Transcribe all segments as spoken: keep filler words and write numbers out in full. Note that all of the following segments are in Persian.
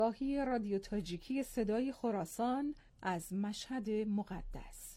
گاهی رادیو تاجیکی صدای خراسان از مشهد مقدس.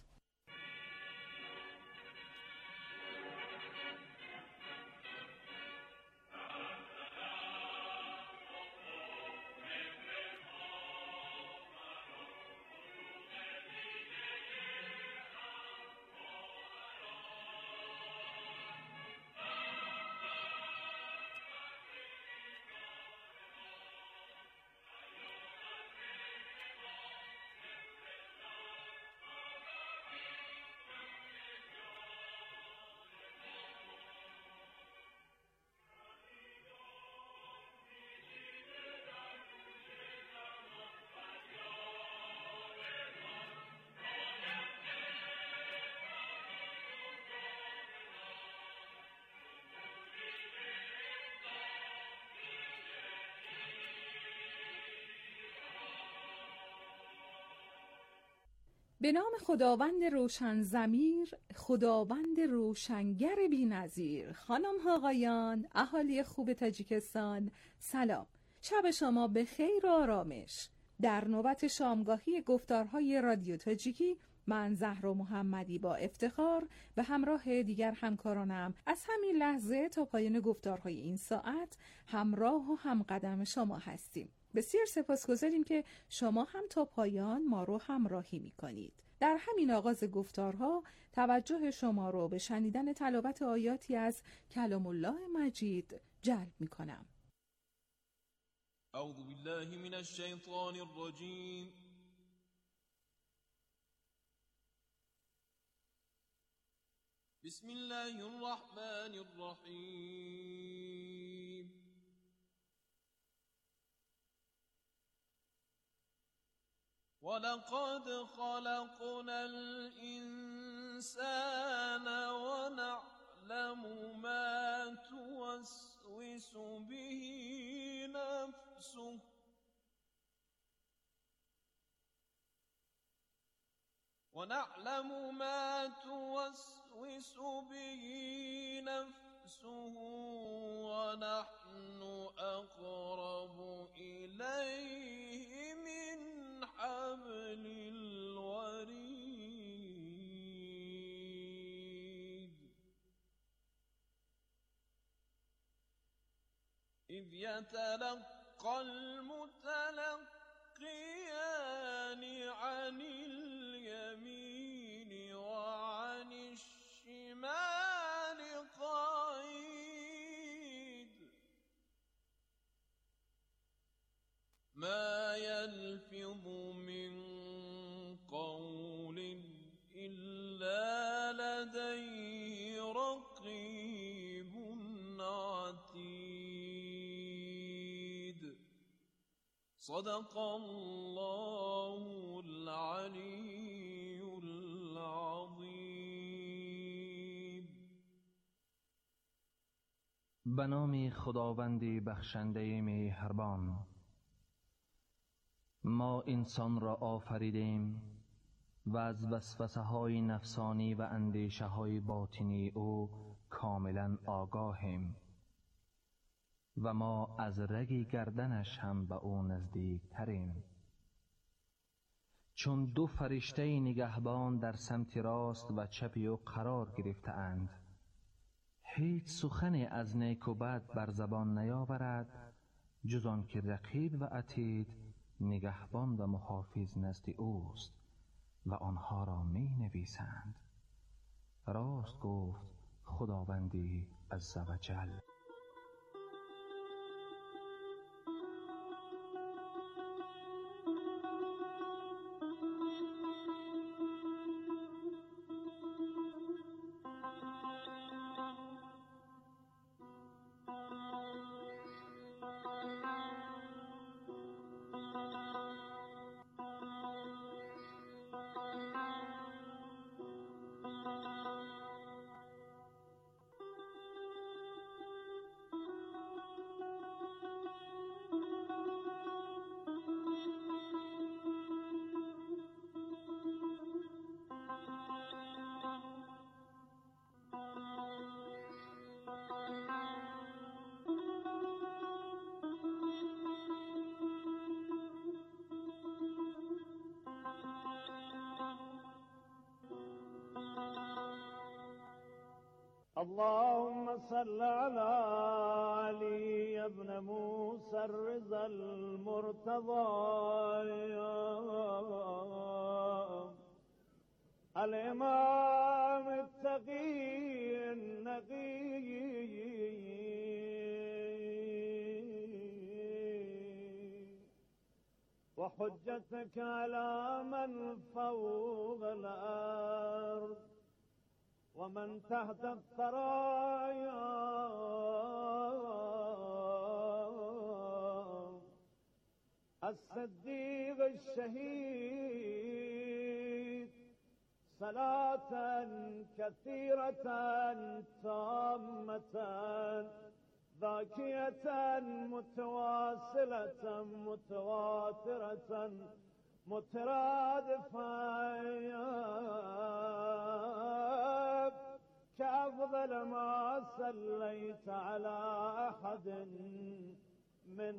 به نام خداوند روشن ضمیر، خداوند روشنگر بی‌نظیر. خانم ها آقایان، اهالی خوب تاجیکستان، سلام. شب شما به خیر و آرامش. در نوبت شامگاهی گفتارهای رادیو تاجیکی، من زهرا محمدی با افتخار به همراه دیگر همکارانم از همین لحظه تا پایان گفتارهای این ساعت همراه و همقدم شما هستیم. بسیار سپاسگزاریم که شما هم تا پایان ما رو همراهی می کنید. در همین آغاز گفتارها توجه شما رو به شنیدن تلاوت آیاتی از کلام الله مجید جلب می کنم. اعوذ بالله من الشیطان الرجیم. بسم الله الرحمن الرحیم. وَلَقَدْ خَلَقْنَا الْإِنسَانَ وَنَعْلَمُ مَا تُوَسْوِسُ بِهِ نَفْسُهُ وَنَعْلَمُ مَا تُوَسْوِسُ بِهِ نَفْسُهُ وَنَحْنُ أَقْرَبُ إِلَيْهِ مِنْ حبل الوريد إذ يتلقى المتلقيان عن اليمين وعن الشمال قعيد ما يلفظ من قول إلا لديه رقيب عتيد. صدق الله العلي العظيم. به نام خداوند بخشنده مهربان. ما انسان را آفریدیم و از وسوسه های نفسانی و اندیشه های باطنی او کاملا آگاهیم و ما از رگ گردنش هم به او نزدیک تریم. چون دو فرشته نگهبان در سمت راست و چپ او قرار گرفته اند، هیچ سخنی از نیک و بد بر زبان نیاورد جز آن که رقیب و عتید نگهبان و محافظ نزد اوست و آنها را می نویسند. راست گفت خداوندی عزوجل. اللهم صل على علي بن موسى الرضا المرتضى الإمام التقي النقي وحجتك على من فوق الأرض ومن تحت الثرايا الصديق الشهيد صلاة كثيرة تامة ذاكية متواصلة متواترة مترادفة كأفضل ما صليت على أحد من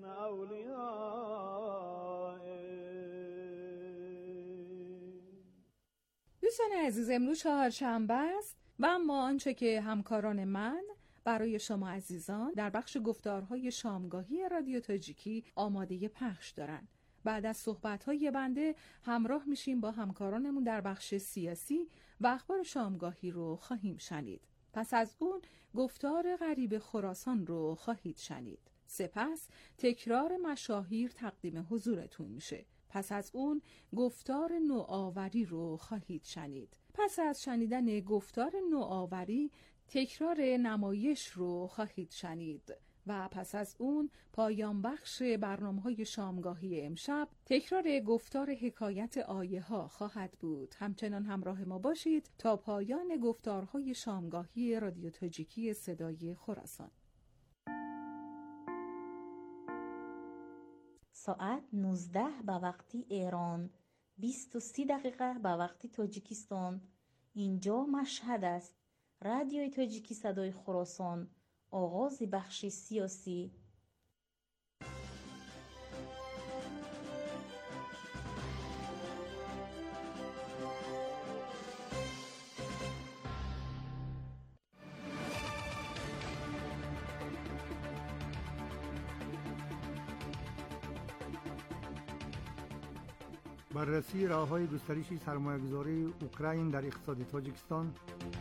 أوليائك. دوستان عزیز، امروز چهارشنبه است و اما آنچه که همکاران من برای شما عزیزان در بخش گفتارهای شامگاهی رادیو تاجیکی آماده پخش دارند. بعد از صحبت‌های بنده همراه میشیم با همکارانمون در بخش سیاسی و اخبار شامگاهی رو خواهیم شنید. پس از اون گفتار غریب خراسان رو خواهید شنید. سپس تکرار مشاهیر تقدیم حضورتون میشه. پس از اون گفتار نوآوری رو خواهید شنید. پس از شنیدن گفتار نوآوری تکرار نمایش رو خواهید شنید و پس از اون پایان بخش برنامه‌های شامگاهی امشب تکرار گفتار حکایت آیه ها خواهد بود. همچنان همراه ما باشید تا پایان گفتارهای شامگاهی رادیو تاجیکی صدای خراسان. ساعت نوزده به وقتی ایران، بیست و سی دقیقه به وقتی تاجیکستان. اینجا مشهد است. رادیوی تاجیکی صدای خراسان. آغاز بخش سیاسی. بررسی راه‌های گسترش سرمایه‌گذاری اوکراین در اقتصاد تاجیکستان.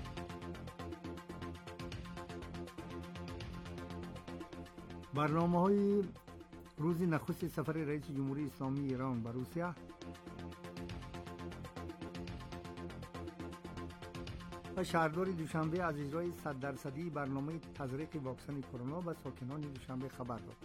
برنامه‌های روز نخست سفر رئیس جمهوری اسلامی ایران به روسیه و شهردار دوشنبه از اجرای صد درصدی برنامه تزریق واکسن کرونا به ساکنان دوشنبه خبر داد.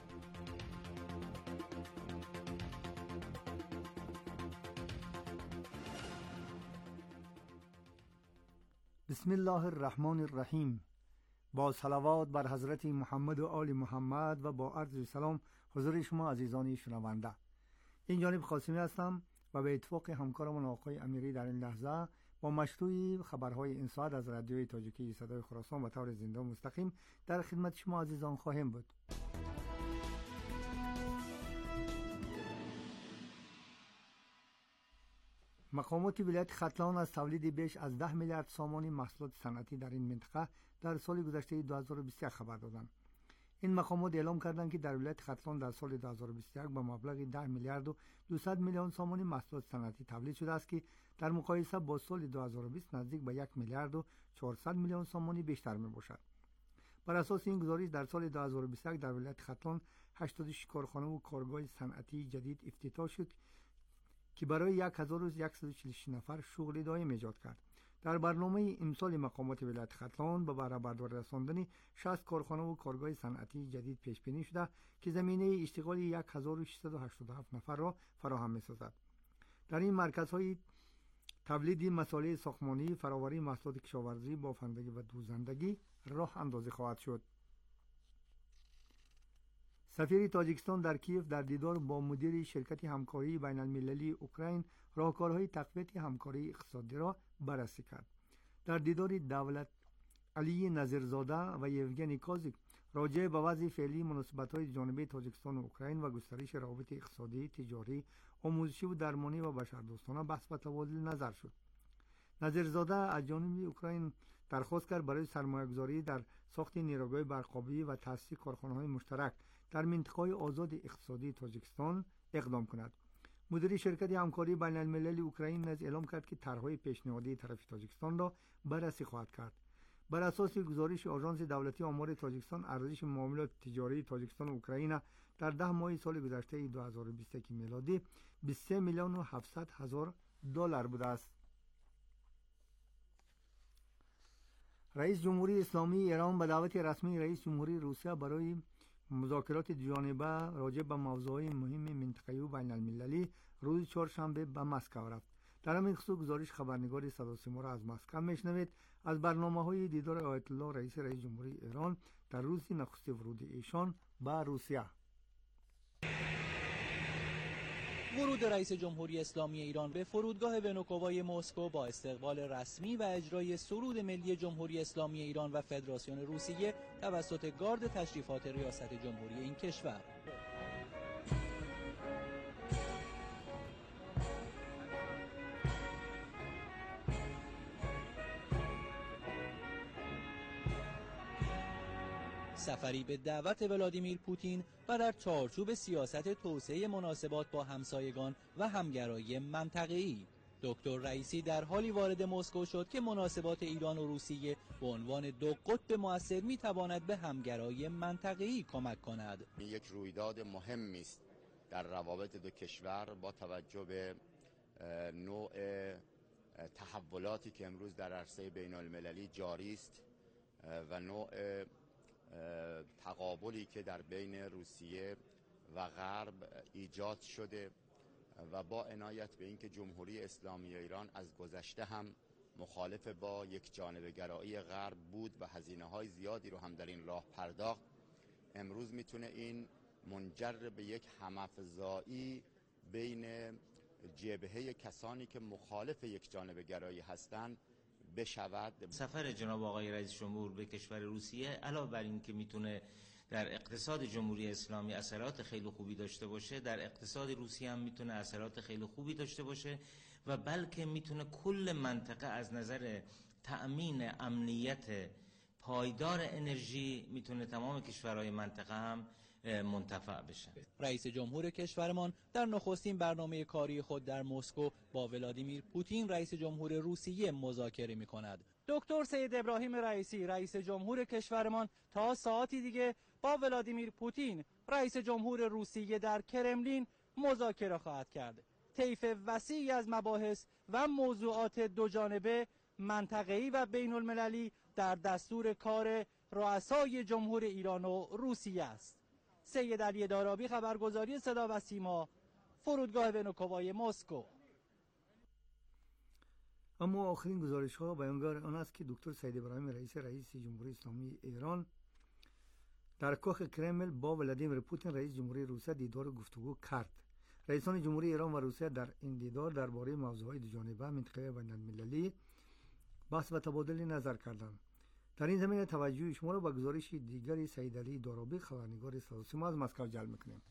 بسم الله الرحمن الرحیم. با صلوات بر حضرت محمد و آل محمد و با عرض سلام حضور شما عزیزان شنونده. این جانب قاسمی هستم و به اتفاق همکارم آقای امیری در این لحظه با مشروع خبرهای این ساعت از رادیوی تاجیکی صدای خراسان و طور زنده و مستقیم در خدمت شما عزیزان خواهیم بود. مقامات ولایت ختلان از تولید بیش از ده میلیارد سامانی محصولات صنعتی در این منطقه در سال گذشته دو هزار و بیست و یک خبر دادند. این مقامات اعلام کردند که در ولایت ختلان در سال دو هزار و بیست و یک با مبلغ ده میلیارد و دویست میلیون سامانی محصولات صنعتی تولید شده است که در مقایسه با سال دو هزار و بیست نزدیک به یک میلیارد و چهارصد میلیون سامانی بیشتر می باشد. بر اساس این گزارش در سال دو هزار و بیست و یک در ولایت ختلان هشتاد و شش کارخانه و کارگاه صنعتی جدید افتتاح شد که برای یک هزار و صد و چهل و شش نفر شغل دائم ایجاد کرد. در برنامه امسال مقامات ولایت ختلان به بهره برداری رساندن شصت کارخانه و کارگاه صنعتی جدید پیش بینی شده که زمینه اشتغال یک هزار و ششصد و هشتاد و هفت نفر را فراهم می‌سازد. در این مرکزهای تولید مسائل ساختمانی، فراوری محصولات کشاورزی، بافندگی و دوزندگی راه اندازی خواهد شد. سفیر تاجیکستان در کیف در دیدار با مدیر شرکت همکاری بین المللی اوکراین راهکارهای تقویت همکاری اقتصادی را بررسی کرد. در دیدار دولت علی نظرزاده و یوگنی کازیک راجع به وضع فعلی مناسبت‌های جانبی تاجیکستان و اوکراین و گسترش روابط اقتصادی، تجاری، آموزشی و درمانی و بشردوستانه بحث و تبادل نظر شد. نظیرزاده از جانب اوکراین درخواست کرد برای سرمایه‌گذاری در ساخت نیروگاه برق‌آبی و تأسیس کارخانه‌های مشترک در منطقه آزاد اقتصادی تاجیکستان اقدام کند. مدیر شرکت همکاری بین‌المللی اوکراین نیز اعلام کرد که طرح‌های پیشنهادی طرف تاجیکستان را بررسی خواهد کرد. بر اساس گزارش آژانس دولتی آمار تاجیکستان، ارزش معاملات تجاری تاجیکستان و اوکراین در ده ماه سال گذشته دو هزار و بیست و یک میلادی بیست و سه میلیون و هفتصد هزار دلار بوده است. رئیس جمهوری اسلامی ایران به دعوت رسمی رئیس جمهوری روسیه برای مذاکرات دوجانبه راجع به موضوعات مهم منطقه‌ای و بین‌المللی روز چهارشنبه به مسکو رفت. در همین خصوص گزارش خبرنگار صدا و سیما را از مسکو میشنوید. از برنامه‌های دیدار آیت الله رئیس رئیس جمهوری ایران در روز نخست ورود ایشان به روسیه. ورود رئیس جمهوری اسلامی ایران به فرودگاه ونوکووای مسکو با استقبال رسمی و اجرای سرود ملی جمهوری اسلامی ایران و فدراسیون روسیه توسط گارد تشریفات ریاست جمهوری این کشور. سفری به دعوت ولادیمیر پوتین و در چارچوب سیاست توسعه مناسبات با همسایگان و همگرایی منطقه‌ای. دکتر رئیسی در حالی وارد مسکو شد که مناسبات ایران و روسیه به عنوان دو قطب مؤثر می‌تواند به همگرایی منطقه‌ای کمک کند. یک رویداد مهمی است در روابط دو کشور با توجه به نوع تحولاتی که امروز در عرصه بین‌المللی جاری است و نوع تقابلی که در بین روسیه و غرب ایجاد شده و با عنایت به اینکه جمهوری اسلامی ایران از گذشته هم مخالف با یک جانبه گرایی غرب بود و هزینه‌های زیادی رو هم در این راه پرداخت، امروز میتونه این منجر به یک هم‌افزایی بین جبهه کسانی که مخالف یک جانبه گرایی هستند بشود. سفر جناب آقای رئیس جمهور به کشور روسیه علاوه بر این که میتونه در اقتصاد جمهوری اسلامی اثرات خیلی خوبی داشته باشه، در اقتصاد روسیه هم میتونه اثرات خیلی خوبی داشته باشه و بلکه میتونه کل منطقه از نظر تأمین امنیت پایدار انرژی میتونه تمام کشورهای منطقه هم منتفع بشه. رئیس جمهور کشورمان در نخستین برنامه کاری خود در مسکو با ولادیمیر پوتین رئیس جمهور روسیه مذاکره می‌کند. دکتر سید ابراهیم رئیسی رئیس جمهور کشورمان تا ساعتی دیگه با ولادیمیر پوتین رئیس جمهور روسیه در کرملین مذاکره خواهد کرد. طیف وسیعی از مباحث و موضوعات دوجانبه، منطقه‌ای و بین‌المللی در دستور کار رؤسای جمهور ایران و روسیه است. سید علی دارابی، خبرگزاری صدا و سیما، فرودگاه ونوکووای مسکو. اما آخرین گزارش ها بیانگر آن است که دکتر سید ابراهیم رئیسی رئیس جمهوری اسلامی ایران در کاخ کرمل با ولادیمیر پوتین رئیس جمهوری روسیه دیدار و گفتگو کرد. رئیسان جمهوری ایران و روسیه در این دیدار درباره موضوعات دوجانبه منطقه بین‌المللی بحث و تبادل نظر کردند. در این زمینه توجه شما را به گزارش دیگری سید علی دارابی خبرنگار صدا و سیما از مسکو جلب می‌کنیم.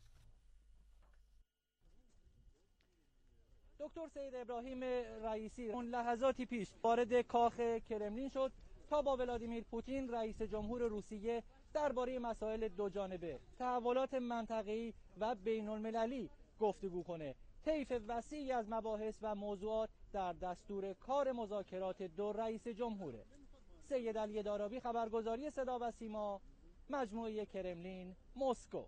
دکتر سید ابراهیم رئیسی اون لحظاتی پیش وارد کاخ کرملین شد تا با ولادیمیر پوتین رئیس جمهور روسیه درباره مسائل دوجانبه، تحولات منطقه‌ای و بین‌المللی گفتگو کنه. طیف وسیعی از مباحث و موضوعات در دستور کار مذاکرات دو رئیس جمهوره. سید علی دارابی، خبرگزاری صدا و سیما، مجموعه کرملین، مسکو.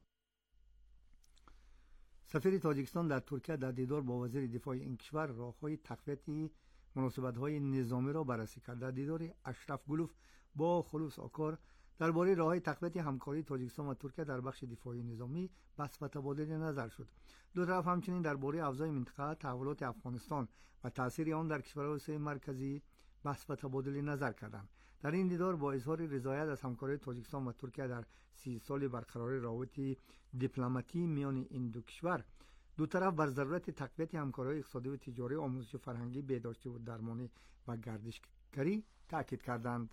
سفیر تاجیکستان در ترکیه در دیدار با وزیر دفاع این کشور راه‌های تقویت مناسبت‌های نظامی را بررسی کرد. در دیدار اشرف گلوف با خلوص آکار درباره راه‌های تقویت همکاری تاجیکستان و ترکیه در بخش دفاعی نظامی بحث و تبادل نظر شد. دو طرف همچنین درباره افزایش منطقه، تحولات افغانستان و تأثیر آن در کشورهای آسیای مرکزی بحث و تبادل نظر کردند. در این دیدار با اظهار رضایت از همکاری تاجیکستان و ترکیه در سی سال برقراری روابط دیپلماتی میان این دو کشور، دو طرف بر ضرورت تقویت همکاری اقتصادی و تجاری، آموزش و فرهنگی، بهداشتی و درمانی و گردشگری تاکید کردند.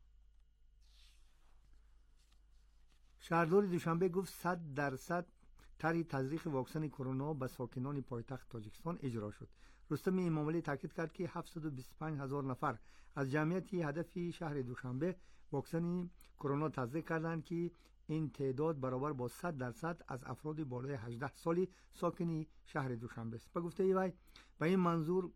شهردار دوشنبه گفت صد درصد طرح تزریق واکسن کرونا به ساکنان پایتخت تاجیکستان اجرا شد. رستم امامعلی تاکید کرد که هفتصد و بیست و پنج هزار نفر از جمعیت هدف شهر دوشنبه واکسن کرونا تزریق کردند که این تعداد برابر با صد درصد از افراد بالای هجده سالی ساکن شهر دوشنبه است. به گفته وی به این منظور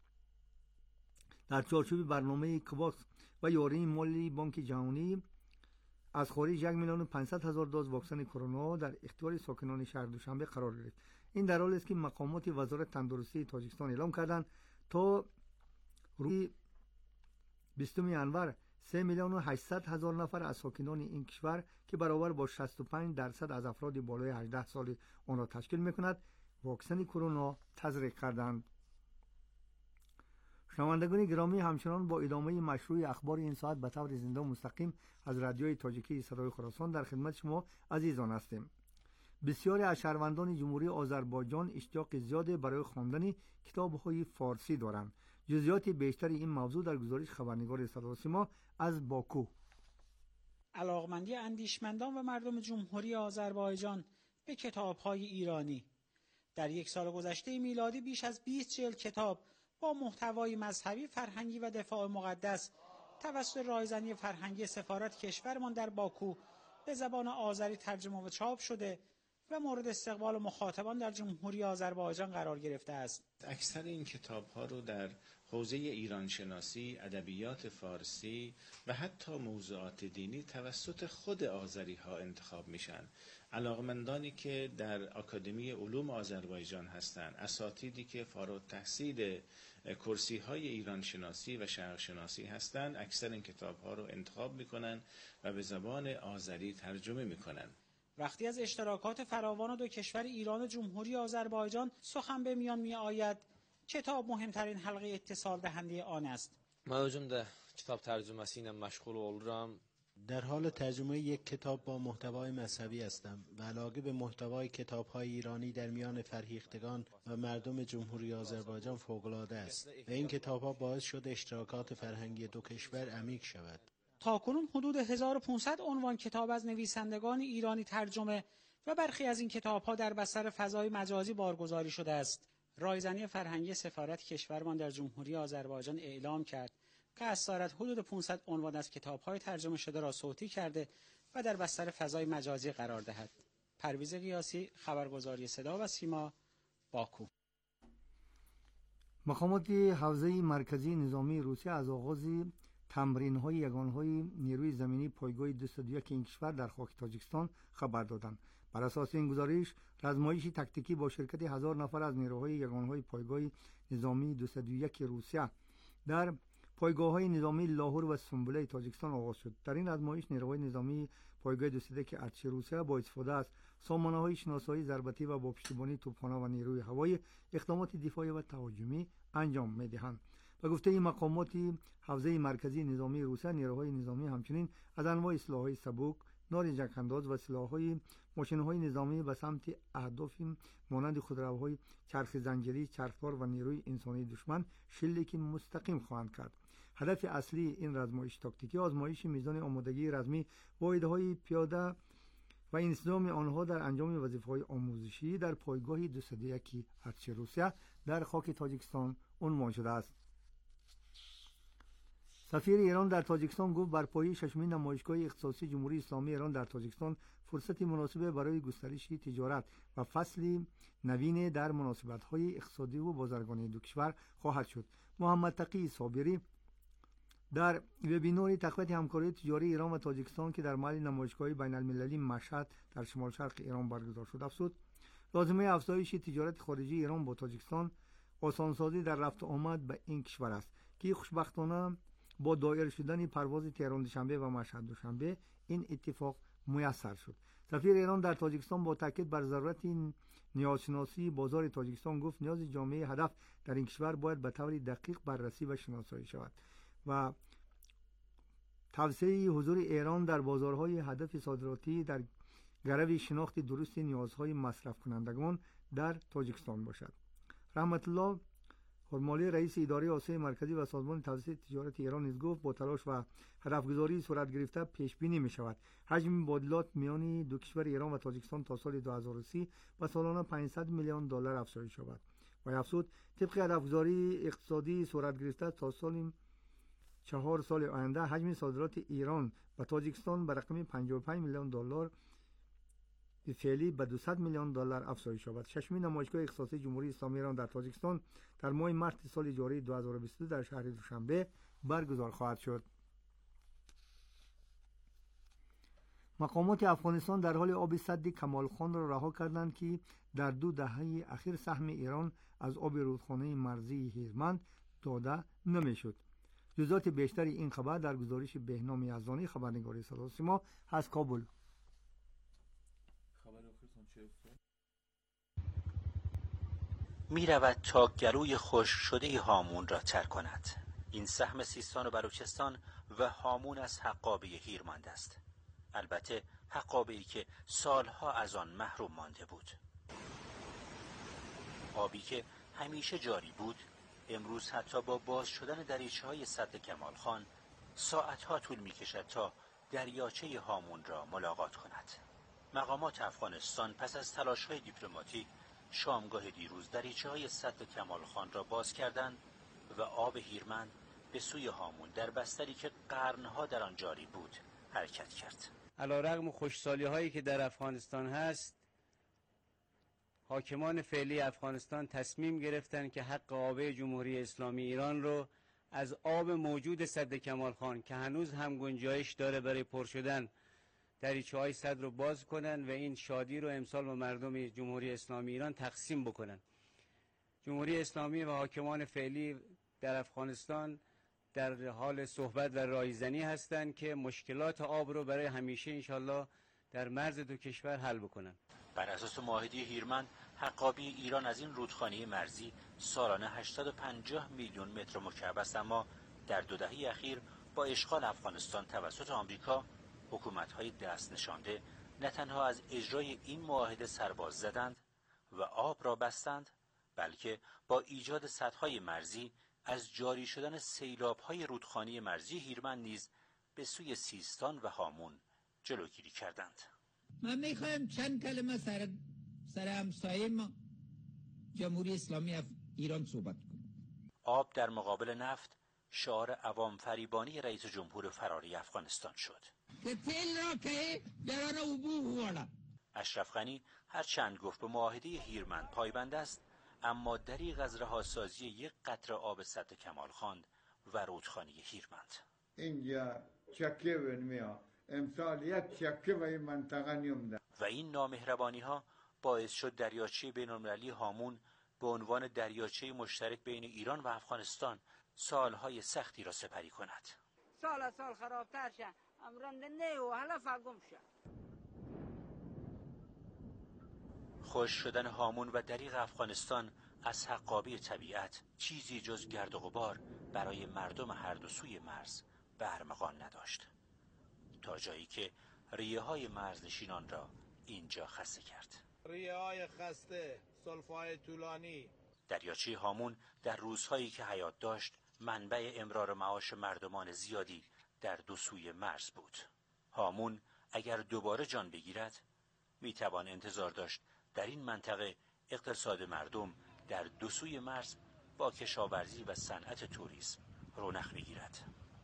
در چارچوب برنامه کواکس و یاری مالی بانک جهانی از خارج یک میلیون و پانصد هزار دوز واکسن کرونا در اختیار ساکنان شهر دوشنبه قرار گرفت. این در حالی است که مقامات وزارت تندرستی تاجیکستان اعلام کردند تا روز بیستم ژانویه سه میلیون و هشتصد هزار نفر از ساکنان این کشور که برابر با شصت و پنج درصد از افراد بالای هجده سال آن را تشکیل می‌کند واکسن کرونا تزریق کردند. شنوندگان گرامی، همچنان با ادامه مشروع اخبار این ساعت به طور زنده و مستقیم از رادیوی تاجیکی صدای خراسان در خدمت شما عزیزان هستیم. بسیاری از شهروندان جمهوری آذربایجان اشتیاق زیاد برای خواندن کتاب‌های فارسی دارند. جزئیات بیشتر این موضوع در گزارش خبرنگار صدا و سیما از باکو. علاقمندی اندیشمندان و مردم جمهوری آذربایجان به کتاب‌های ایرانی. در یک سال گذشته میلادی بیش از بیست جلد کتاب با محتوای مذهبی، فرهنگی و دفاع مقدس توسط رایزنی فرهنگی سفارت کشورمان در باکو به زبان آذری ترجمه و چاپ شده و مورد استقبال مخاطبان در جمهوری آذربایجان قرار گرفته است. اکثر این کتاب‌ها رو در حوزه ایران شناسی، ادبیات فارسی و حتی موضوعات دینی توسط خود آذری‌ها انتخاب میشن. علاقمندانی که در آکادمی علوم آذربایجان هستند، اساتیدی که فارغ التحصیل کرسی‌های ایران شناسی و شرق شناسی هستند، اکثر این کتاب‌ها رو انتخاب میکنن و به زبان آذری ترجمه میکنن. وقتی از اشتراکات فراوان دو کشور ایران و جمهوری آذربایجان سخن به میان می آید، کتاب مهمترین حلقه اتصال دهنده آن است. من özüm də kitab tərcüməsi ilə məşğul oluram. در حال ترجمه یک کتاب با محتوای مذهبی هستم و علاقه به محتوای کتاب‌های ایرانی در میان فرهیختگان و مردم جمهوری آذربایجان فوق‌العاده است و این کتاب‌ها باعث شد اشتراکات فرهنگی دو کشور عمیق شود. تاکنون حدود هزار و پانصد عنوان کتاب از نویسندگان ایرانی ترجمه و برخی از این کتاب‌ها در بستر فضای مجازی بارگذاری شده است. رایزنی فرهنگی سفارت کشورمان در جمهوری آذربایجان اعلام کرد که از دارد حدود پانصد عنوان از کتاب‌های ترجمه شده را صوتی کرده و در بستر فضای مجازی قرار دهد. پرویز قیاسی، خبرگزاری صدا و سیما، باکو. مقامات حوزه مرکزی نظامی روسیه از آغاز تمرین‌های یگان‌های نیروی زمینی پایگاه دویست و یک این کشور در خاک تاجیکستان خبر دادند. بر اساس این گزارش، رزمایشی تاکتیکی با شرکت هزار نفر از نیروهای یگان‌های پایگاه نظامی دویست و یک روسیه در پایگاه‌های نظامی لاهور و سنبله تاجیکستان آغاز شد. در این آزمایش نیروهای نظامی پایگاه دویست و یک ارتش روسیه با استفاده از سامانه‌های شناسایی ضربتی و با پشتیبانی توپخانه و نیروی هوایی اقدامات دفاعی و تهاجمی انجام می‌دهند. به گفته مقامات حوزه مرکزی نظامی روسیه، نیروهای نظامی همچنین از انواع سلاح‌های سبک، نار جنگ‌انداز و سلاح‌های ماشین‌های نظامی به سمت اهداف مانند خودروهای چرخ زنجیری، چرخدار و نیروی انسانی دشمن شلیک مستقیم خواهند کرد. هدف اصلی این رزمایش تاکتیکی آزمایش میزان آمادگی رزمی واحدهای پیاده و انسجام آنها در انجام وظیفه‌های آموزشی در پایگاه دویست و یک ارتش روسیه در خاک تاجیکستان عنوان شده است. سفیر ایران در تاجیکستان گفت برپایی ششمین نمایشگاه اختصاصی جمهوری اسلامی ایران در تاجیکستان فرصتی مناسب برای گسترش تجارت و فصل نوین در مناسبت‌های اقتصادی و بازرگانی دو کشور خواهد شد. محمد تقی صابری در وبیناری تقویت همکاری تجاری ایران و تاجیکستان که در محل نمایشگاه بین المللی مشهد در شمال شرق ایران برگزار شد افزود لازمه افزایش تجارت خارجی ایران با تاجیکستان آسانسازی در رفت و آمد به این کشور است که خوشبختانه با دایر شدن پرواز تهران دوشنبه و مشهد دوشنبه این اتفاق میسر شد. سفیر ایران در تاجیکستان با تاکید بر ضرورت نیازشناسی بازار تاجیکستان گفت نیاز جامعه هدف در این کشور باید به طور دقیق بررسی و شناسایی شود و توسعه حضور ایران در بازارهای هدف صادراتی در گرو شناخت درست نیازهای مصرف کنندگان در تاجیکستان باشد. رحمت الله خرمالی رئیس اداره آسیای مرکزی و سازمان توسعه تجارت ایران نیز گفت با تلاش و هدفگذاری صورت گرفته پیش بینی می شود حجم مبادلات میان دو کشور ایران و تاجیکستان تا سال دو هزار و سی به سالانه پانصد میلیون دلار افزایش یابد و افزود طبق هدفگذاری اقتصادی صورت گرفته تا سال چهار سال آینده حجم صادرات ایران به تاجیکستان به رقم پنجاه و پنج میلیون دلار فعلی به دویست میلیون دلار افزایش یابد. ششمین نمایشگاه اختصاصی جمهوری اسلامی ایران در تاجیکستان در ماه مارس سال جاری دو هزار و بیست و دو در شهر دوشنبه برگزار خواهد شد. مقامات افغانستان در حال آب سد کمال خان را رها کردند که در دو دهه اخیر سهم ایران از آب رودخانه مرزی هیرمند داده نمیشد. جزئیات بیشتر این خبر در گزارش بهنام یزدانی خبرنگار صدا و سیما از کابل. می رود تا گلوی خشک شده هامون را تر کند. این سهم سیستان و بلوچستان و هامون از حقابه هیرمند است. البته حقابه‌ای که سالها از آن محروم مانده بود. آبی که همیشه جاری بود امروز حتی با باز شدن دریچه‌های سد کمال خان ساعتها طول می‌کشد تا دریاچه هامون را ملاقات کند. مقامات افغانستان پس از تلاش‌های دیپلماتیک شامگاه دیروز دریچه‌های سد کمال خان را باز کردند و آب هیرمند به سوی هامون در بستری که قرنها در آن جاری بود حرکت کرد. علیرغم خشکسالی‌هایی که در افغانستان هست، حاکمان فعلی افغانستان تصمیم گرفتند که حق آب جمهوری اسلامی ایران رو از آب موجود سد کمال خان که هنوز هم گنجایش داره برای پر شدن دریچه‌های سد رو باز کنن و این شادی رو امسال با مردم جمهوری اسلامی ایران تقسیم بکنن. جمهوری اسلامی و حاکمان فعلی در افغانستان در حال صحبت و رایزنی هستند که مشکلات آب رو برای همیشه انشالله در مرز دو کشور حل بکنن. بر اساس معاهده هیرمند حقابه ایران از این رودخانه مرزی سالانه هشتصد و پنجاه میلیون متر مکعب است، اما در دو دهه اخیر با اشغال افغانستان توسط آمریکا حکومت‌های دست نشانده نه تنها از اجرای این معاهده سرباز زدند و آب را بستند، بلکه با ایجاد سدهای مرزی از جاری شدن سیلاب‌های رودخانه مرزی هیرمند نیز به سوی سیستان و هامون جلوگیری کردند. من میخوایم چند کلمه سر سر همسایه ما جمهوری اسلامی ایران صحبت کنیم. آب در مقابل نفت شعار عوام فریبانی رئیس جمهور فراری افغانستان شد. اشرف غنی هرچند گفت به معاهده هیرمند پایبند است، اما دریغ از رهاسازی یک قطره آب سد کمال خان و رودخانه هیرمند. اینجا چکه ونمیا امسال یک چکه و این منطقه نیومده و این نامهربانی ها باعث شد دریاچه بین‌المللی هامون به عنوان دریاچه مشترک بین ایران و افغانستان سالهای سختی را سپری کند. سال سال خرابتر شد، امران نه و حالا فگم شد. خشک شدن هامون و دریغ افغانستان از حقابه طبیعت چیزی جز گرد و غبار برای مردم هر دو سوی مرز به ارمغان نداشت، تا جایی که ریه های مرزنشینان را اینجا خسته کرد. ریه های خسته، سلفای طولانی. دریاچه هامون در روزهایی که حیات داشت منبع امرار معاش مردمان زیادی در دو سوی مرز بود. هامون اگر دوباره جان بگیرد میتوان انتظار داشت در این منطقه اقتصاد مردم در دو سوی مرز با کشاورزی و صنعت توریسم رونق میگیرد.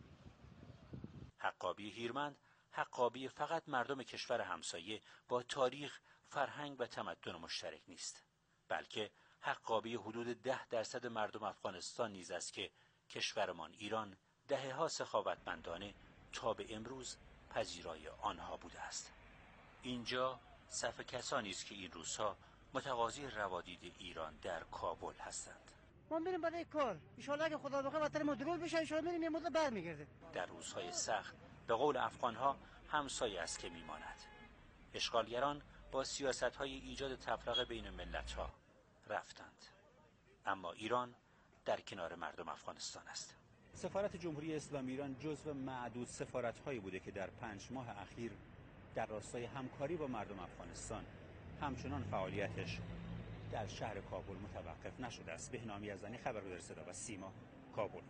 حقابه هیرمند حقابه فقط مردم کشور همسایه با تاریخ، فرهنگ و تمدن مشترک نیست، بلکه حقابه حدود ده درصد مردم افغانستان نیز است که کشورمان ایران دهه‌ها سخاوتمندانه تا به امروز پذیرای آنها بوده است. اینجا صف کسانی است که این روزها متقاضی روادید ایران در کابل هستند. ما میریم برای کار، ان شاءالله که خدا بخواد وطن ما درول بشه، ان شاءالله میریم یه مدت برمیگرده. در روزهای سخت به قول افغانها همسایه است که میماند. اشغالگران با سیاست‌های ایجاد تفرقه بین ملت‌ها رفتند، اما ایران در کنار مردم افغانستان است. سفارت جمهوری اسلامی ایران جزو معدود سفارت‌هایی بوده که در پنج ماه اخیر در راستای همکاری با مردم افغانستان همچنان فعالیتش در شهر کابل متوقف نشده است. بهنام یزدانی، خبرگزاری صدا و سیما، کابل.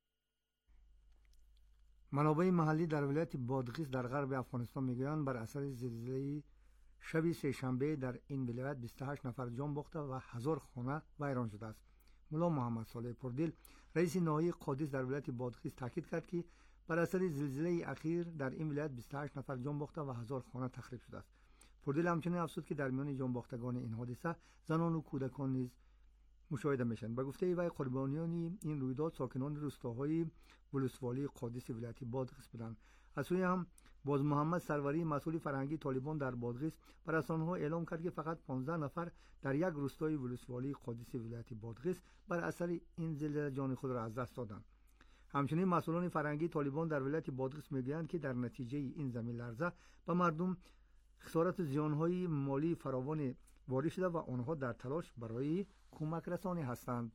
منابع محلی در ولایت بادغیس در غرب افغانستان میگویند بر اثر زلزله شب سه شنبه در این ولایت بیست و هشت نفر جان باخته و هزار خانه ویران شده است. ملا محمد صالح پردیل، رئیس ناحیه قادس در ولایت بادغیس، تاکید کرد که بر اثر زلزله اخیر در این ولایت بیست و هشت نفر جان باخته و هزار خانه تخریب شده است. پردیل همچنین افزود که در میان جان باختگان این حادثه زنان و کودکان نیز مشاهده میشن. به گفته وی قربانیان این رویداد ساکنان روستاهای ولسوالی قادس ولایت بادغیس بودند. از سوی هم باز محمد سروری، مسئول فرهنگی طالبان در بادغیس، بر رسانه‌ها اعلام کرد که فقط پانزده نفر در یک روستای ولسوالی قادس ولایت بادغیس بر اثر این زلزله جان خود را از دست دادند. همچنین مسئولان فرهنگی طالبان در ولایت بادغیس میگویند که در نتیجه این زمین لرزه به مردم خسارت و زیانهای مالی فراوان وارد شده و آنها در تلاش برای کمک رسانی هستند.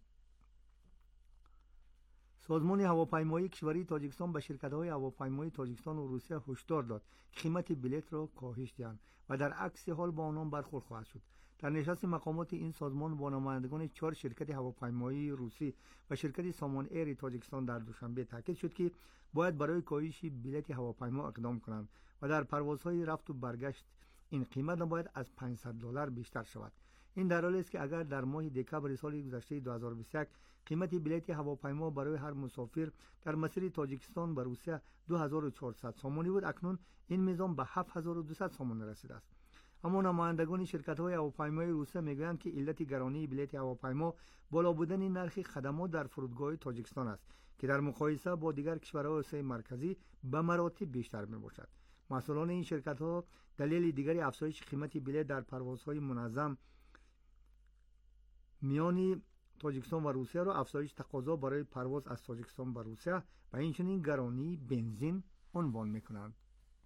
سازمان هواپیمایی کشوری تاجیکستان به شرکت‌های هواپیمایی تاجیکستان و روسیه هشدار داد که قیمت بلیط را کاهش دهند و در عکس حال با آنان برخورد خواهد شد. در نشست مقامات این سازمان با نمایندگان چهار شرکت هواپیمایی روسی و شرکت سامان ایر تاجیکستان در دوشنبه تاکید شد که باید برای کاهش بلیط هواپیما اقدام کنند و در پروازهای رفت و برگشت این قیمت نباید از پانصد دلار بیشتر شود. این در حالی است که اگر در ماه دکبر سال گذشته دو هزار و بیست و یک قیمت بلیط هواپیما برای هر مسافر در مسیر تاجیکستان به روسیه دو هزار و چهارصد سامانی بود، اکنون این میزان به هفت هزار و دویست سامان رسیده است. اما نمایندگان شرکت‌های هواپیمایی روسیه میگویند که علت گرانی بلیط هواپیما بالا بودن نرخ خدمات در فرودگاه تاجیکستان است که در مقایسه با دیگر کشورهای آسیای مرکزی به مراتب بیشتر میباشد. مسئولان این شرکت‌ها دلیل دیگری افزایش قیمت بلیط در پروازهای منظم میان تاجیکستان و روسیه را افزایش تقاضا برای پرواز از تاجیکستان به روسیه و اینچنین گرانی بنزین عنوان میکنند.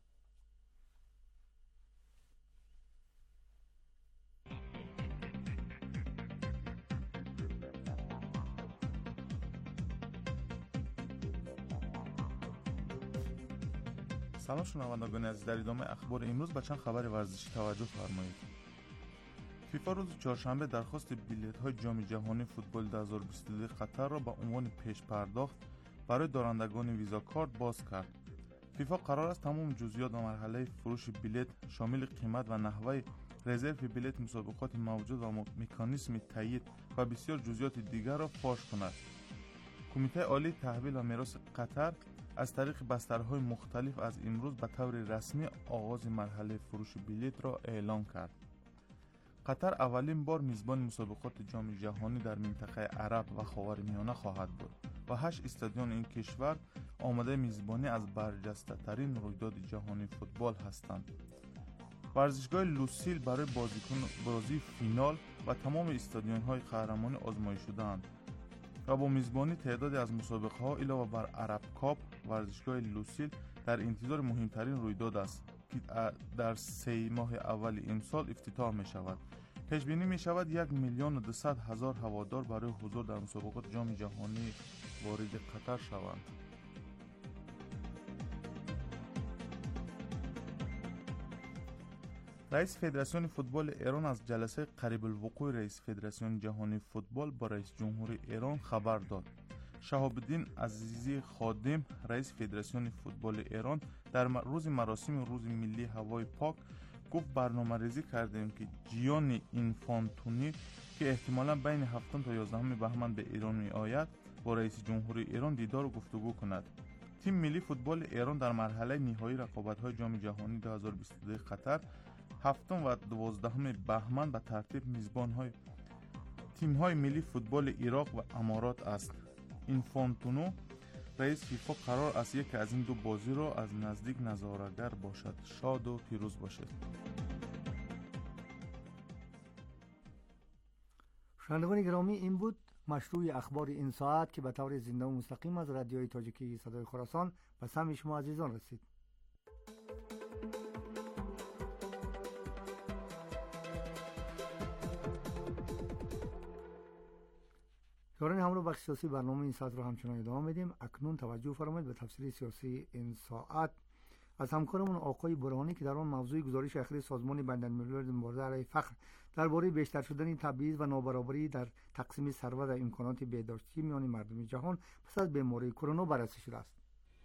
سلام شنوندگان عزیز، در ادامه اخبار امروز به چند خبر ورزشی توجه فرمایید. فیفا روز چهارشنبه درخواست بلیط‌های جام جهانی فوتبال دو هزار و بیست و دو قطر را به عنوان پیش پرداخت برای دارندگان ویزا کارت باز کرد. فیفا قرار است تمام جزئیات و مرحله فروش بلیط شامل قیمت و نحوه رزرو بلیط، مسابقات موجود و مکانیزم تایید و بسیار جزئیات دیگر را فاش کند. کمیته عالی تحویل و میراث قطر از طریق بسترهای مختلف از امروز به طور رسمی آغاز مرحله فروش بلیط را اعلام کرد. قطر اولین بار میزبان مسابقات جام جهانی در منطقه عرب و خاورمیانه خواهد بود و هشت استادیوم این کشور آماده میزبانی از برجسته ترین رویداد جهانی فوتبال هستند. ورزشگاه لوسیل برای بازیکن بازی فینال و تمام استادیوم‌های قهرمانی آزمایش شده‌اند و با میزبانی تعدادی از مسابقه ها علاوه بر عرب کاپ، ورزشگاه لوسیل در انتظار مهمترین رویداد است که در سه ماه اول امسال افتتاح می شود. پیش بینی می شود یک میلیون و دویست هزار هوادار برای حضور در مسابقات جام جهانی وارد قطر شوند. رئیس فدراسیون فوتبال ایران از جلسه قریب الوقوع رئیس فدراسیون جهانی فوتبال با رئیس جمهور ایران خبر داد. شهاب الدین عزیزی خادم، رئیس فدراسیون فوتبال ایران، در روز مراسم روز ملی هوای پاک گفت برنامه‌ریزی کردیم که جیانی اینفانتونی که احتمالاً بین هفتم تا یازدهم بهمن به ایران می آید با رئیس جمهور ایران دیدار و گفتگو کند. تیم ملی فوتبال ایران در مرحله نهایی رقابت‌های جام جهانی دو هزار و بیست و دو قطر هفتم و دوازدهم بهمن به ترتیب میزبان‌های تیم‌های ملی فوتبال عراق و امارات است. اینفانتونو رئیس فیفا قرار است یک از این دو بازی را از نزدیک نظاره‌گر باشد. شاد و پیروز باشد. شنوندگان گرامی، این بود مشروع اخبار این ساعت که به طور زنده و مستقیم از رادیوی تاجیکی صدای خراسان به سمع شما عزیزان رسید. یاران همراه بخش سیاسی برنامه این ساعت را همچنان ادامه میدیم. اکنون توجه فرمایید به تفسیر سیاسی این ساعت از همکارمون آقای برهانی که در آن موضوع گزارش اخیر سازمان بین‌المللی مبارزه علیه فقر درباره بیشتر شدن تبعیض و نابرابری در تقسیم ثروت و امکانات بهداشتی میان مردم جهان پس از بیماری کرونا بررسی شده است.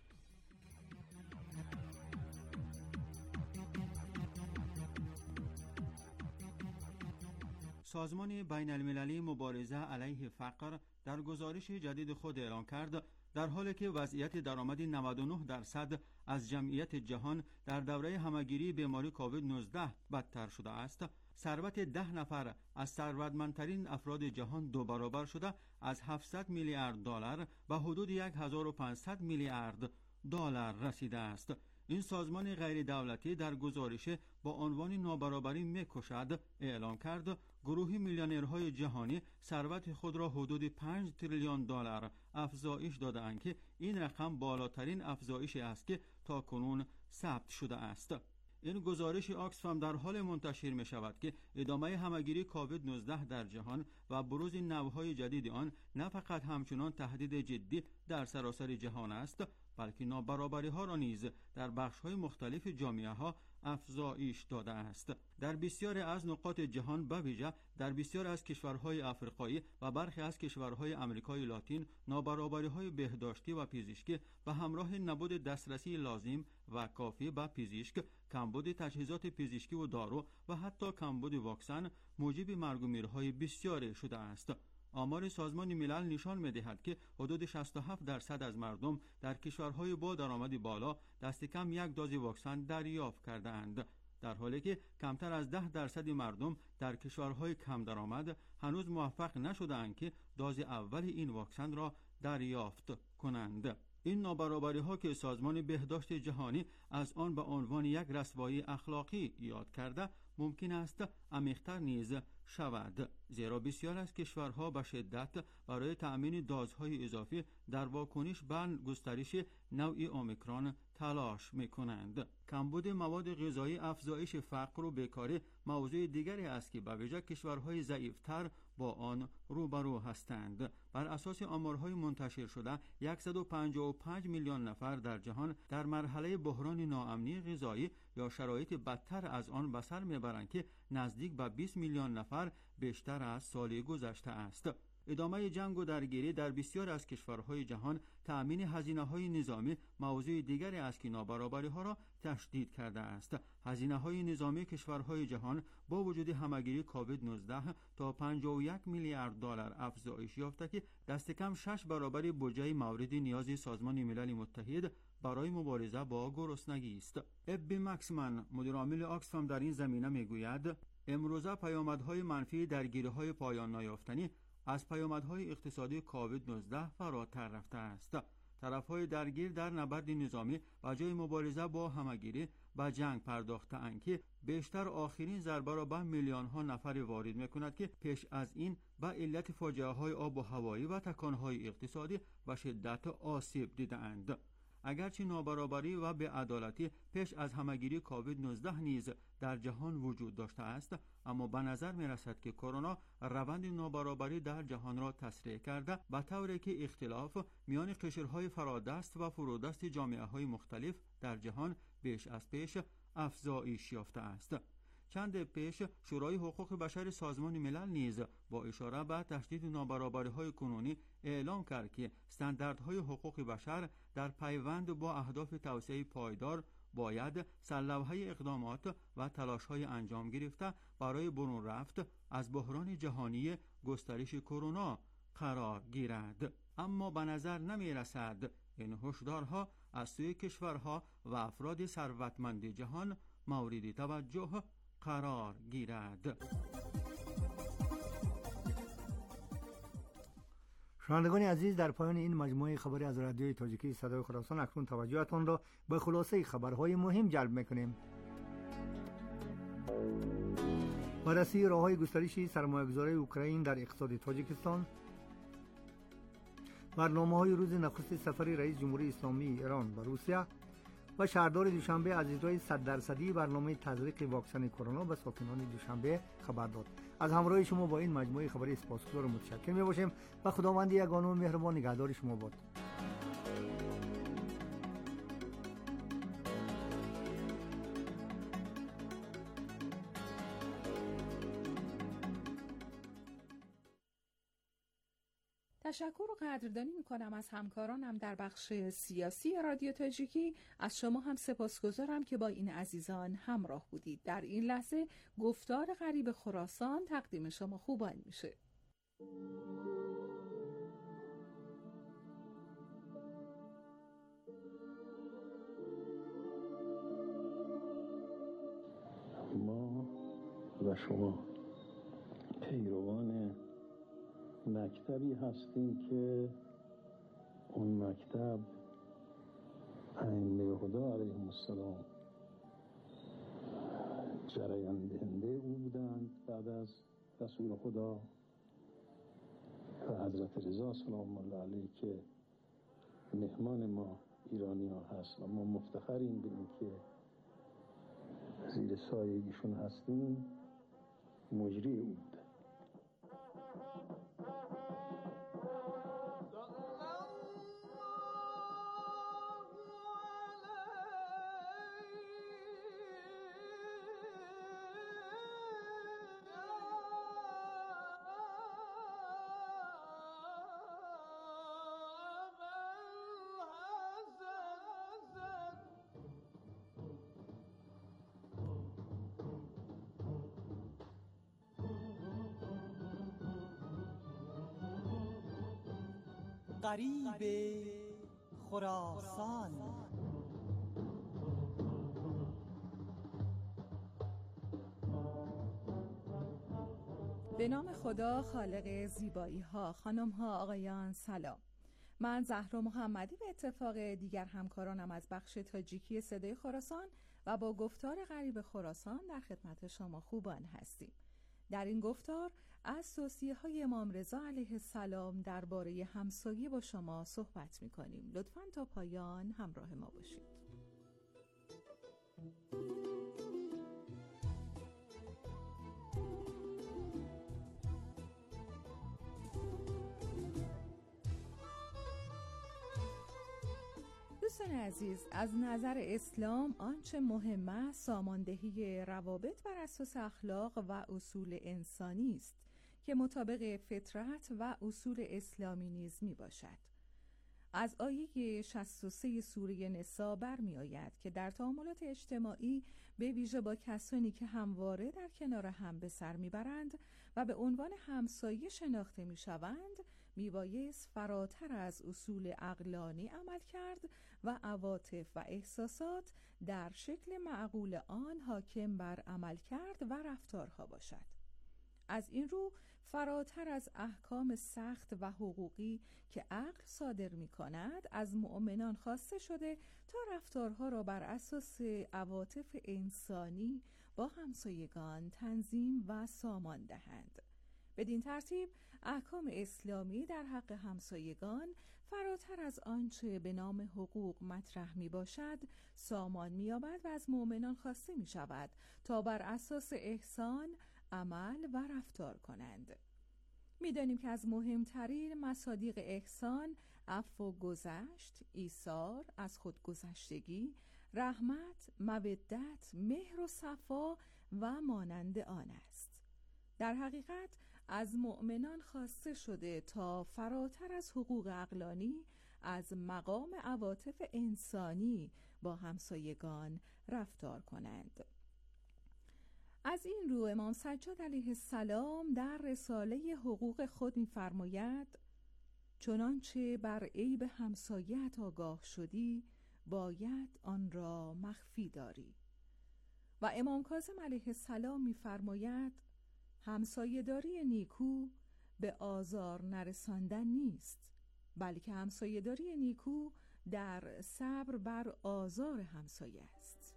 سازمان بین المللی مبارزه علیه فقر در گزارش جدید خود اعلام کرد در حالی که وضعیت درآمد نود و نه درصد از جمعیت جهان در دوره همهگیری بیماری کووید نوزده بدتر شده است، ثروت ده نفر از ثروتمندترین افراد جهان دو برابر شده از هفتصد میلیارد دلار به حدود هزار و پانصد میلیارد دلار رسیده است. این سازمان غیر دولتی در گزارش با عنوان نابرابری میکشد اعلام کرد گروه میلیونرهای جهانی ثروت خود را حدود پنج تریلیون دلار افزایش داده‌اند که این رقم بالاترین افزایشی است که تاکنون ثبت شده است. این گزارش آکسفام در حال منتشر می شود که ادامه همهگیری کووید نوزده در جهان و بروز نوهای جدید آن نه فقط همچنان تهدید جدی در سراسر جهان است، بلکه نابرابری ها را نیز در بخش های مختلف جامعه ها افزایش داده است. در بسیاری از نقاط جهان به ویژه در بسیاری از کشورهای افریقایی و برخی از کشورهای آمریکای لاتین نابرابری‌های بهداشتی و پزشکی به همراه نبود دسترسی لازم و کافی به پزشک، کمبود تجهیزات پزشکی و دارو و حتی کمبود واکسن موجب مرگ و میرهای بسیاری شده است. آمار سازمان ملل نشان می‌دهد که حدود شصت و هفت درصد از مردم در کشورهای با درآمد بالا دست کم یک دوز واکسن دریافت کرده‌اند، در حالی که کمتر از ده درصد مردم در کشورهای کم درآمد هنوز موفق نشده‌اند که دوز اول این واکسن را دریافت کنند. این نابرابری‌ها که سازمان بهداشت جهانی از آن به عنوان یک رسوایی اخلاقی یاد کرده، ممکن است عمیق‌تر نیز شود، زیرا بسیار از کشورها به شدت برای تأمین دازهای اضافی در واکنش به گسترش نوع اومیکرون تلاش می‌کنند. کمبود مواد غذایی، افزایش فقر و بیکاری موضوع دیگری است که به ویژه کشورهای ضعیف‌تر با آن روبرو هستند. بر اساس آمارهای منتشر شده صد و پنجاه و پنج میلیون نفر در جهان در مرحله بحران ناامنی غذایی یا شرایط بدتر از آن به سر میبرند که نزدیک به بیست میلیون نفر بیشتر از سال گذشته است. ادامه جنگ و درگیری در بسیار از کشورهای جهان تأمین هزینه‌های نظامی موضوع دیگری است که نابرابری‌ها را تشدید کرده است. هزینه‌های نظامی کشورهای جهان با وجود همهگیری کووید نوزده تا پنجاه و یک میلیارد دلار افزایش یافته که دست کم شش برابر بودجه مورد نیاز سازمان ملل متحد برای مبارزه با گرسنگی است. ابی مکسمن، مدیر عامل آکسفام، در این زمینه میگوید امروزه پیامدهای منفی درگیری‌های پایان نیافتنی از پیامدهای اقتصادی کووید نوزده فراتر رفته است. طرفهای درگیر در نبرد نظامی و جای مبارزه با همهگیری به جنگ پرداخته‌اند که بیشتر آخرین ضربه را به میلیون‌ها نفر وارد می‌کند که پیش از این به علت فاجعه‌های آب و هوایی و تکان‌های اقتصادی به شدت آسیب دیده‌اند. اگرچه نابرابری و بی‌عدالتی پیش از همهگیری کووید نوزده نیز در جهان وجود داشته است، اما به نظر می رسد که کرونا روند نابرابری در جهان را تسریع کرده، به طوری که اختلاف میان قشرهای فرادست و فرودست جامعه‌های مختلف در جهان بیش از پیش افزایش یافته است. چند پیش شورای حقوق بشر سازمان ملل نیز با اشاره به تشدید نابرابری‌های کنونی اعلام کرد که استانداردهای حقوق بشر در پیوند با اهداف توسعه پایدار باید سرلوحه اقدامات و تلاش‌های انجام گرفته برای برون رفت از بحران جهانی گسترش کرونا قرار گیرد. اما به نظر نمی رسد این هشدارها از سوی کشورها و افراد ثروتمند جهان مورد توجه قرار گیرد. شنوندگان عزیز، در پایان این مجموعه خبری از رادیوی تاجیکی صدای خراسان اکنون توجهتان را به خلاصه خبرهای مهم جلب می‌کنیم. بررسی راه‌های گسترش سرمایه‌گذاری اوکراین در اقتصاد تاجیکستان، برنامه‌های روز نخست سفر رئیس جمهوری اسلامی ایران به روسیه و شهردار دوشنبه از اجرای صد درصدی برنامه تزریق واکسن کرونا به ساکنان دوشنبه خبر داد. از همراهی شما با این مجموعه خبری سپاسگزار و متشکر می‌باشیم و خداوند یگانه و مهربان نگهدار شما باد. تشکر و قدردانی میکنم از همکارانم در بخش سیاسی رادیو تاجیکی. از شما هم سپاسگزارم که با این عزیزان همراه بودید. در این لحظه گفتار غریب خراسان تقدیم شما خوبان میشه. ما و شما پیروان مکتبی هستیم که اون مکتب ائمه خدا علیهم السلام جریان دهنده او بودند بعد از رسول خدا و حضرت رضا سلام الله علیه که مهمان ما ایرانی ها هست و ما مفتخریم به این که زیر سایه ایشون هستیم. مجری او بوده. غریب خراسان. به نام خدا خالق زیبایی ها. خانم ها آقایان سلام. من زهرا محمدی به اتفاق دیگر همکارانم از بخش تاجیکی صدای خراسان و با گفتار غریب خراسان در خدمت شما خوبان هستیم. در این گفتار از توصیه های امام رضا علیه السلام درباره همسایه با شما صحبت می کنیم. لطفاً تا پایان همراه ما باشید. دوستان عزیز، از نظر اسلام آنچه مهم است ساماندهی روابط بر اساس اخلاق و اصول انسانی است که مطابق فطرت و اصول اسلامی نیز می باشد. از آیه شصت و سه سوره نساء برمی آید که در تعاملات اجتماعی به ویژه با کسانی که همواره در کنار هم به سر می برند و به عنوان همسایه شناخته می شوند می بایست فراتر از اصول عقلانی عمل کرد و عواطف و احساسات در شکل معقول آن حاکم بر عمل کرد و رفتارها باشد. از این رو فراتر از احکام سخت و حقوقی که عقل صادر می کند از مؤمنان خواسته شده تا رفتارها را بر اساس عواطف انسانی با همسایگان تنظیم و سامان دهند. بدین ترتیب احکام اسلامی در حق همسایگان فراتر از آنچه به نام حقوق مطرح می باشد سامان می یابد و از مؤمنان خواسته می شود تا بر اساس احسان عمل و رفتار کنند. می دانیم که از مهمترین مصادیق احسان عفو و گذشت، ایثار، از خودگذشتگی، رحمت، مودت، مهر و صفا و مانند آن است. در حقیقت از مؤمنان خواسته شده تا فراتر از حقوق عقلانی از مقام عواطف انسانی با همسایگان رفتار کنند. از این رو امام سجاد علیه السلام در رساله حقوق خود می‌فرماید چنانچه بر عیب همسایه‌ات آگاه شدی باید آن را مخفی داری. و امام کاظم علیه السلام می‌فرماید همسایه‌داری نیکو به آزار نرساندن نیست، بلکه همسایه‌داری نیکو در صبر بر آزار همسایه است.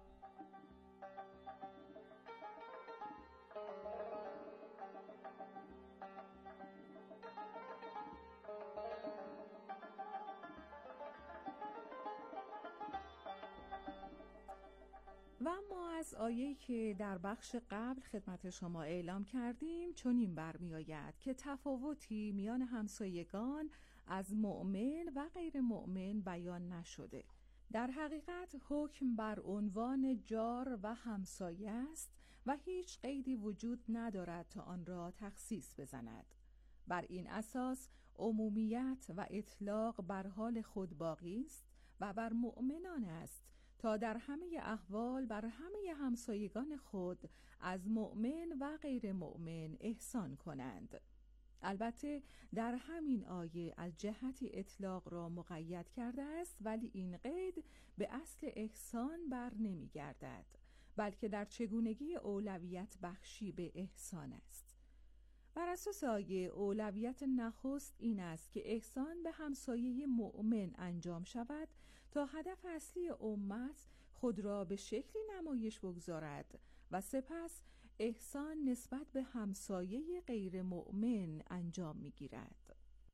و اما از آیه‌ای که در بخش قبل خدمت شما اعلام کردیم چنین برمی آید که تفاوتی میان همسایگان از مؤمن و غیر مؤمن بیان نشده. در حقیقت حکم بر عنوان جار و همسایه است و هیچ قیدی وجود ندارد تا آن را تخصیص بزند. بر این اساس عمومیت و اطلاق بر حال خود باقی است و بر مؤمنان است تا در همه احوال بر همه همسایگان خود از مؤمن و غیر مؤمن احسان کنند. البته در همین آیه از جهتی اطلاق را مقید کرده است، ولی این قید به اصل احسان بر نمی گردد، بلکه در چگونگی اولویت بخشی به احسان است. بر اساس آیه اولویت نخست این است که احسان به همسایه مؤمن انجام شود تا هدف اصلی امت خود را به شکلی نمایش بگذارد و سپس احسان نسبت به همسایه غیر مؤمن انجام می‌گیرد.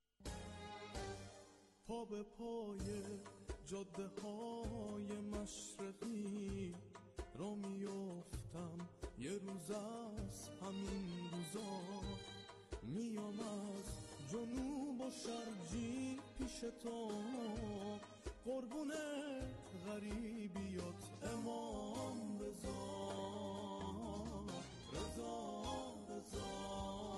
پا به پای جاده های مشرقی را میافتم، یه روز از همین روزا میام از جنوب و شرقی پیش تو، قربون غریبیات امام رضا رضا رضا.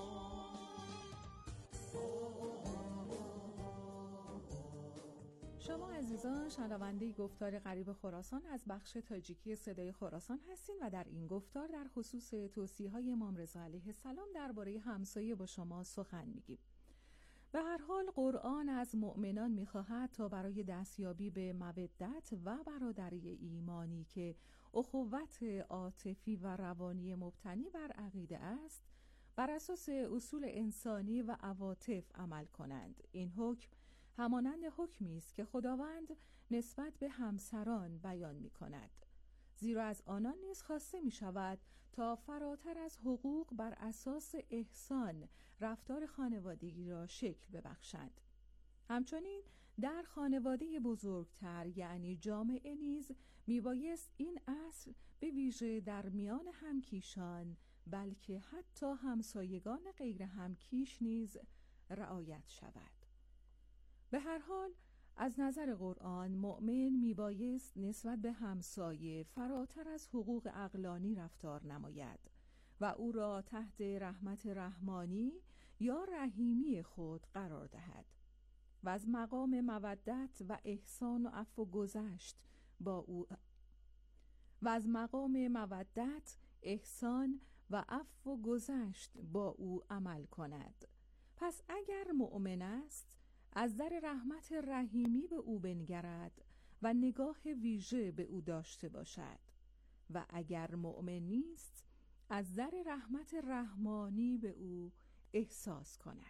شما عزیزان شنونده گفتار غریب خراسان از بخش تاجیکی صدای خراسان هستین و در این گفتار در خصوص توصیه‌های امام رضا علیه السلام درباره همسایه با شما سخن میگیم. به هر حال قرآن از مؤمنان می‌خواهد تا برای دستیابی به مودت و برادری ایمانی که اخوت عاطفی و روانی مبتنی بر عقیده است، بر اساس اصول انسانی و عواطف عمل کنند. این حکم همانند حکمی است که خداوند نسبت به همسران بیان می‌کند، زیرا از آنان نیز خواسته می‌شود تا فراتر از حقوق بر اساس احسان رفتار خانوادگی را شکل ببخشند. همچنین در خانواده بزرگتر یعنی جامعه نیز میبایست این اصل به ویژه در میان همکیشان بلکه حتی همسایگان غیر همکیش نیز رعایت شود. به هر حال از نظر قرآن مؤمن میبایست نسبت به همسایه فراتر از حقوق عقلانی رفتار نماید و او را تحت رحمت رحمانی یا رحیمی خود قرار دهد و از مقام مودت و احسان و عفو گذشت با او و از مقام مودت احسان و عفو گذشت با او عمل کند. پس اگر مؤمن است از در رحمت رحیمی به او بنگرد و نگاه ویژه به او داشته باشد و اگر مؤمن نیست از در رحمت رحمانی به او احساس کند.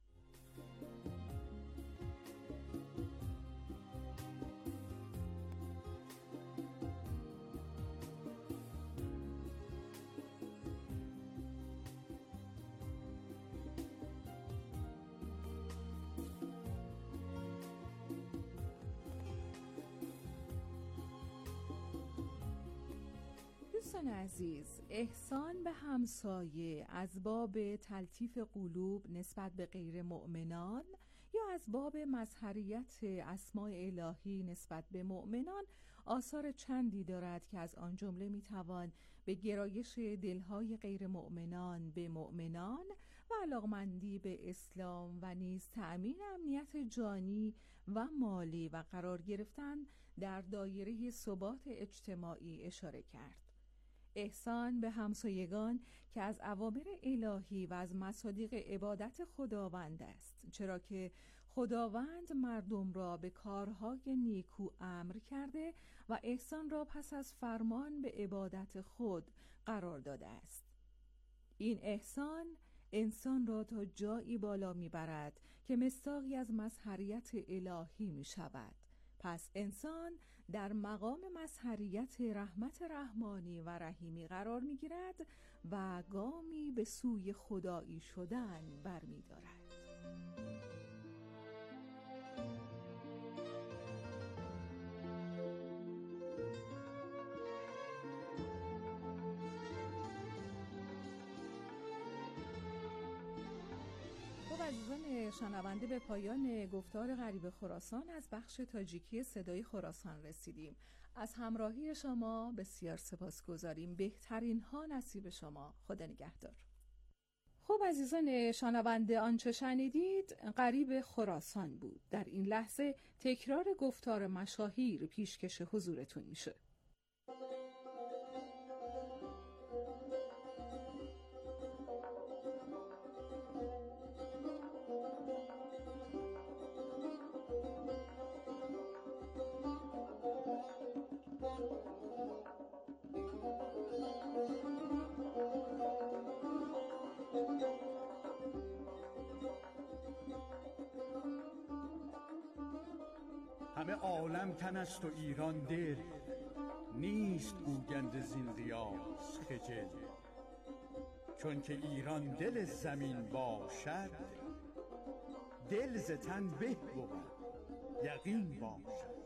دوستان عزیز، احسان به همسایه از باب تلطیف قلوب نسبت به غیر مؤمنان یا از باب مظهریت اسماء الهی نسبت به مؤمنان آثار چندی دارد که از آن جمله میتوان به گرایش دلهای غیر مؤمنان به مؤمنان و علاقمندی به اسلام و نیز تأمین امنیت جانی و مالی و قرار گرفتن در دایره ثبات اجتماعی اشاره کرد. احسان به همسایگان که از اوامر الهی و از مصادیق عبادت خداوند است، چرا که خداوند مردم را به کارهای نیکو امر کرده و احسان را پس از فرمان به عبادت خود قرار داده است. این احسان انسان را تا جایی بالا میبرد که مصداقی از مظهریت الهی می شود. پس انسان در مقام مظهریت رحمت رحمانی و رحیمی قرار می گیرد و گامی به سوی خدایی شدن برمی دارد. عزیزان شنونده، به پایان گفتار غریب خراسان از بخش تاجیکی صدای خراسان رسیدیم. از همراهی شما بسیار سپاسگزاریم. بهترین ها نصیب شما. خدا نگهدار. خب عزیزان شنونده، آنچه شنیدید قریب خراسان بود. در این لحظه تکرار گفتار مشاهیر پیشکش حضورتون میشه. همه عالم تن است و ایران دل، نیست گوینده زین قیاس خجل. چون که ایران دل زمین باشد، دل ز تن به بود یقین باشد.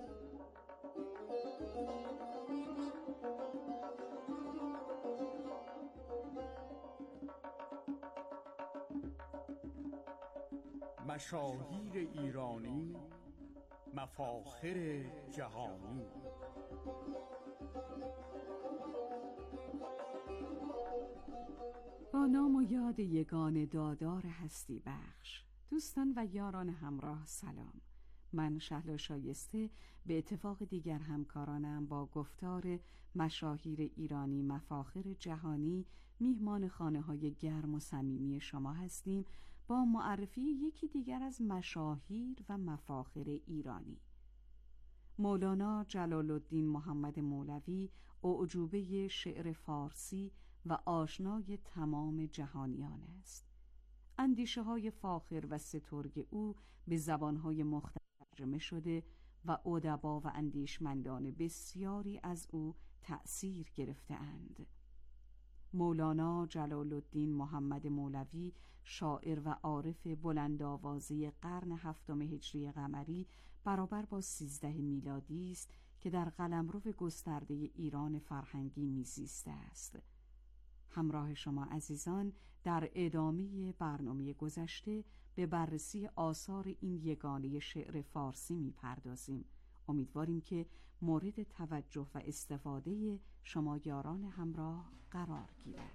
مشاهیر ایرانی مفاخر جهانی. با نام و یاد یگان دادار هستی بخش، دوستان و یاران همراه سلام. من شهلا شایسته به اتفاق دیگر همکارانم با گفتار مشاهیر ایرانی مفاخر جهانی میهمان خانه های گرم و صمیمی شما هستیم با معرفی یکی دیگر از مشاهیر و مفاخر ایرانی. مولانا جلال الدین محمد مولوی اعجوبه شعر فارسی و آشنای تمام جهانیان است. اندیشه های فاخر و سترگ او به زبانهای مختلف ترجمه شده و ادبا و اندیشمندان بسیاری از او تأثیر گرفته اند. مولانا جلال الدین محمد مولوی، شاعر و عارف بلندآوازه قرن هفتم هجری قمری برابر با سیزده میلادی است که در قلمرو گسترده ایران فرهنگی میزیسته است. همراه شما عزیزان در ادامه برنامه گذشته به بررسی آثار این یگانه شعر فارسی میپردازیم. امیدواریم که مورد توجه و استفاده شما یاران همراه قرار گیرد.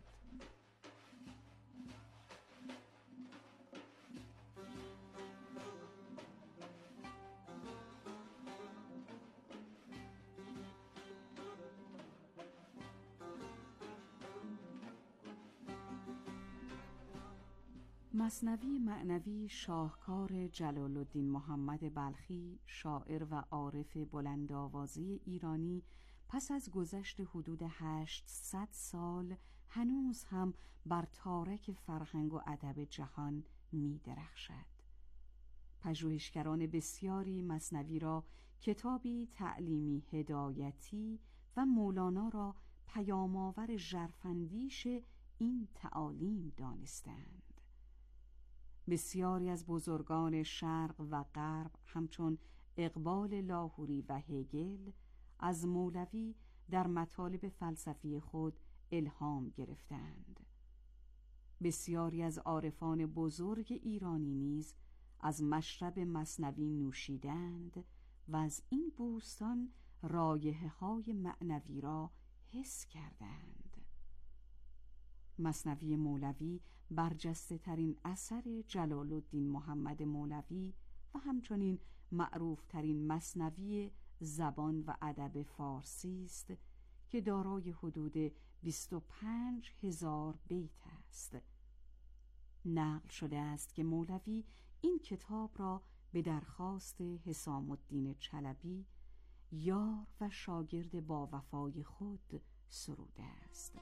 مثنوی معنوی شاهکار جلال الدین محمد بلخی، شاعر و عارف بلندآوازه ایرانی، پس از گذشت حدود هشتصد سال هنوز هم بر تارک فرهنگ و ادب جهان می درخشد. پژوهشگران بسیاری مثنوی را کتابی تعلیمی هدایتی و مولانا را پیام‌آور ژرفاندیش این تعالیم دانستند. بسیاری از بزرگان شرق و غرب همچون اقبال لاهوری و هگل از مولوی در مطالب فلسفی خود الهام گرفتند. بسیاری از عارفان بزرگ ایرانی نیز از مشرب مثنوی نوشیدند و از این بوستان رایحه‌های معنوی را حس کردند. مثنوی مولوی برجسته ترین اثر جلال الدین محمد مولوی و همچنین معروف ترین مثنوی زبان و ادب فارسی است که دارای حدود بیست و پنج هزار بیت است. نقل شده است که مولوی این کتاب را به درخواست حسام الدین چلبی، یار و شاگرد با وفای خود سروده است.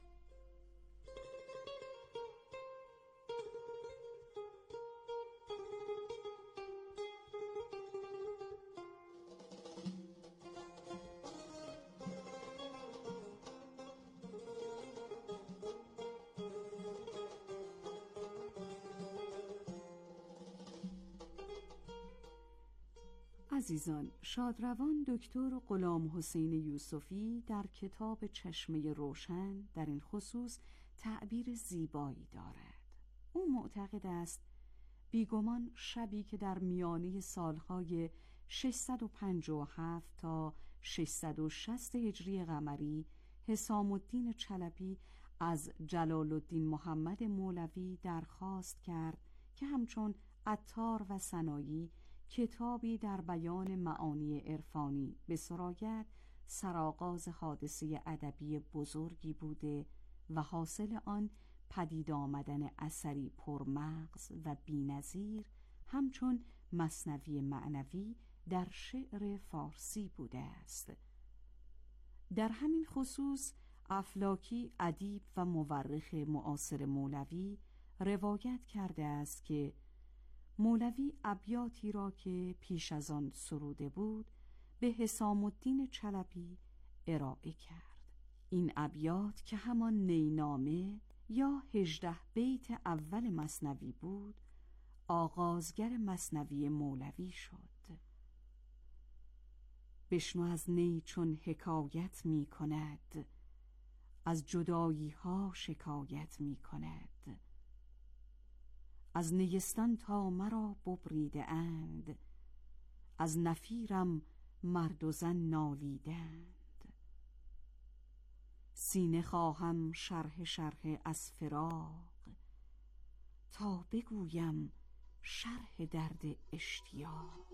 عزیزان، شادروان دکتر غلام حسین یوسفی در کتاب چشمه روشن در این خصوص تعبیر زیبایی دارد. او معتقد است بیگمان شبی که در میانه سالهای ششصد و پنجاه و هفت تا ششصد و شصت هجری قمری حسام الدین چلبی از جلال الدین محمد مولوی درخواست کرد که همچون عطار و سنایی کتابی در بیان معانی عرفانی بسراید سرآغاز حادثه ادبی بزرگی بوده و حاصل آن پدید آمدن اثری پرمغز و بی‌نظیر همچون مثنوی معنوی در شعر فارسی بوده است. در همین خصوص افلاکی ادیب و مورخ معاصر مولوی روایت کرده است که مولوی ابیاتی را که پیش از آن سروده بود به حسام الدین چلبی ارائه کرد. این ابیات که همان نینامه یا هجده بیت اول مثنوی بود آغازگر مثنوی مولوی شد. بشنو از نی چون حکایت می کند، از جدایی ها شکایت می کند. از نیستان تا مرا ببریده اند، از نفیرم مرد و زن نالیدند. سینه خواهم شرح شرح از فراق، تا بگویم شرح درد اشتیاق.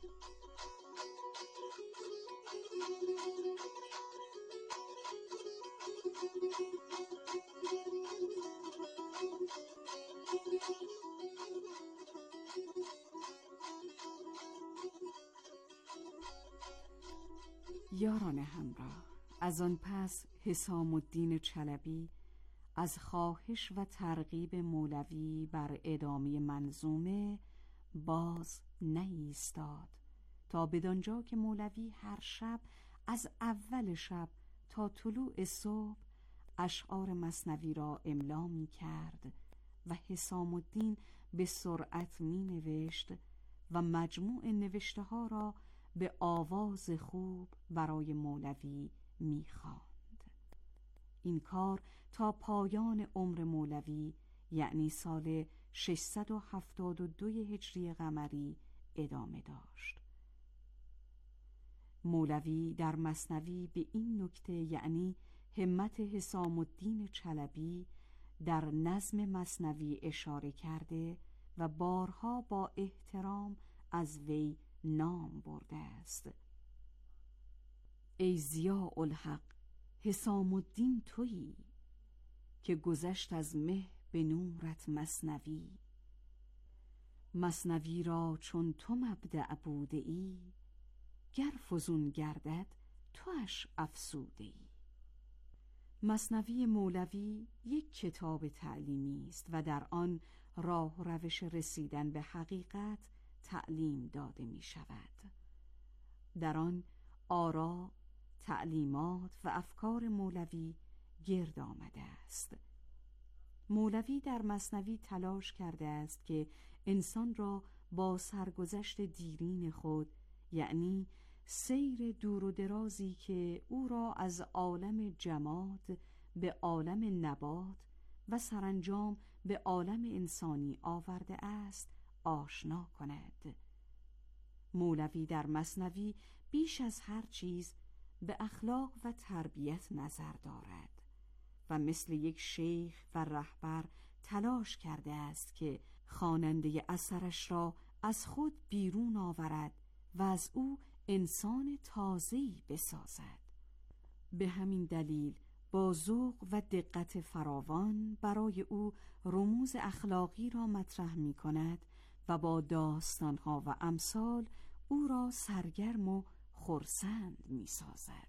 یاران همراه، از آن پس حسام الدین چلبی از خواهش و ترغیب مولوی بر ادامه منظومه باز نایستاد تا بدانجا که مولوی هر شب از اول شب تا طلوع صبح اشعار مثنوی را املا می کرد و حسام الدین به سرعت می نوشت و مجموع نوشته ها را به آواز خوب برای مولوی می خواند. این کار تا پایان عمر مولوی یعنی سال ششصد و هفتاد و دو هجری قمری ادامه داشت. مولوی در مثنوی به این نکته یعنی همت حسام الدین چلبی در نظم مثنوی اشاره کرده و بارها با احترام از وی نام برده است. ای ضیاء الحق حسام الدین تویی که گذشت از مه به نورت مثنوی. مثنوی را چون تو مبدأ بوده ای، گر فزون گردد تواش افسوده ای. مثنوی مولوی یک کتاب تعلیمی است و در آن راه و روش رسیدن به حقیقت تعلیم داده می شود. در آن آرا، تعلیمات و افکار مولوی گرد آمده است. مولوی در مثنوی تلاش کرده است که انسان را با سرگذشت دیرین خود یعنی سیر دور و درازی که او را از عالم جماد به عالم نبات و سرانجام به عالم انسانی آورده است آشنا کند. مولوی در مثنوی بیش از هر چیز به اخلاق و تربیت نظر دارد و مثل یک شیخ و رهبر تلاش کرده است که خواننده اثرش را از خود بیرون آورد و از او انسان تازه‌ای بسازد. به همین دلیل با ذوق و دقت فراوان برای او رموز اخلاقی را مطرح می کند و با داستانها و امثال او را سرگرم و خرسند می سازد.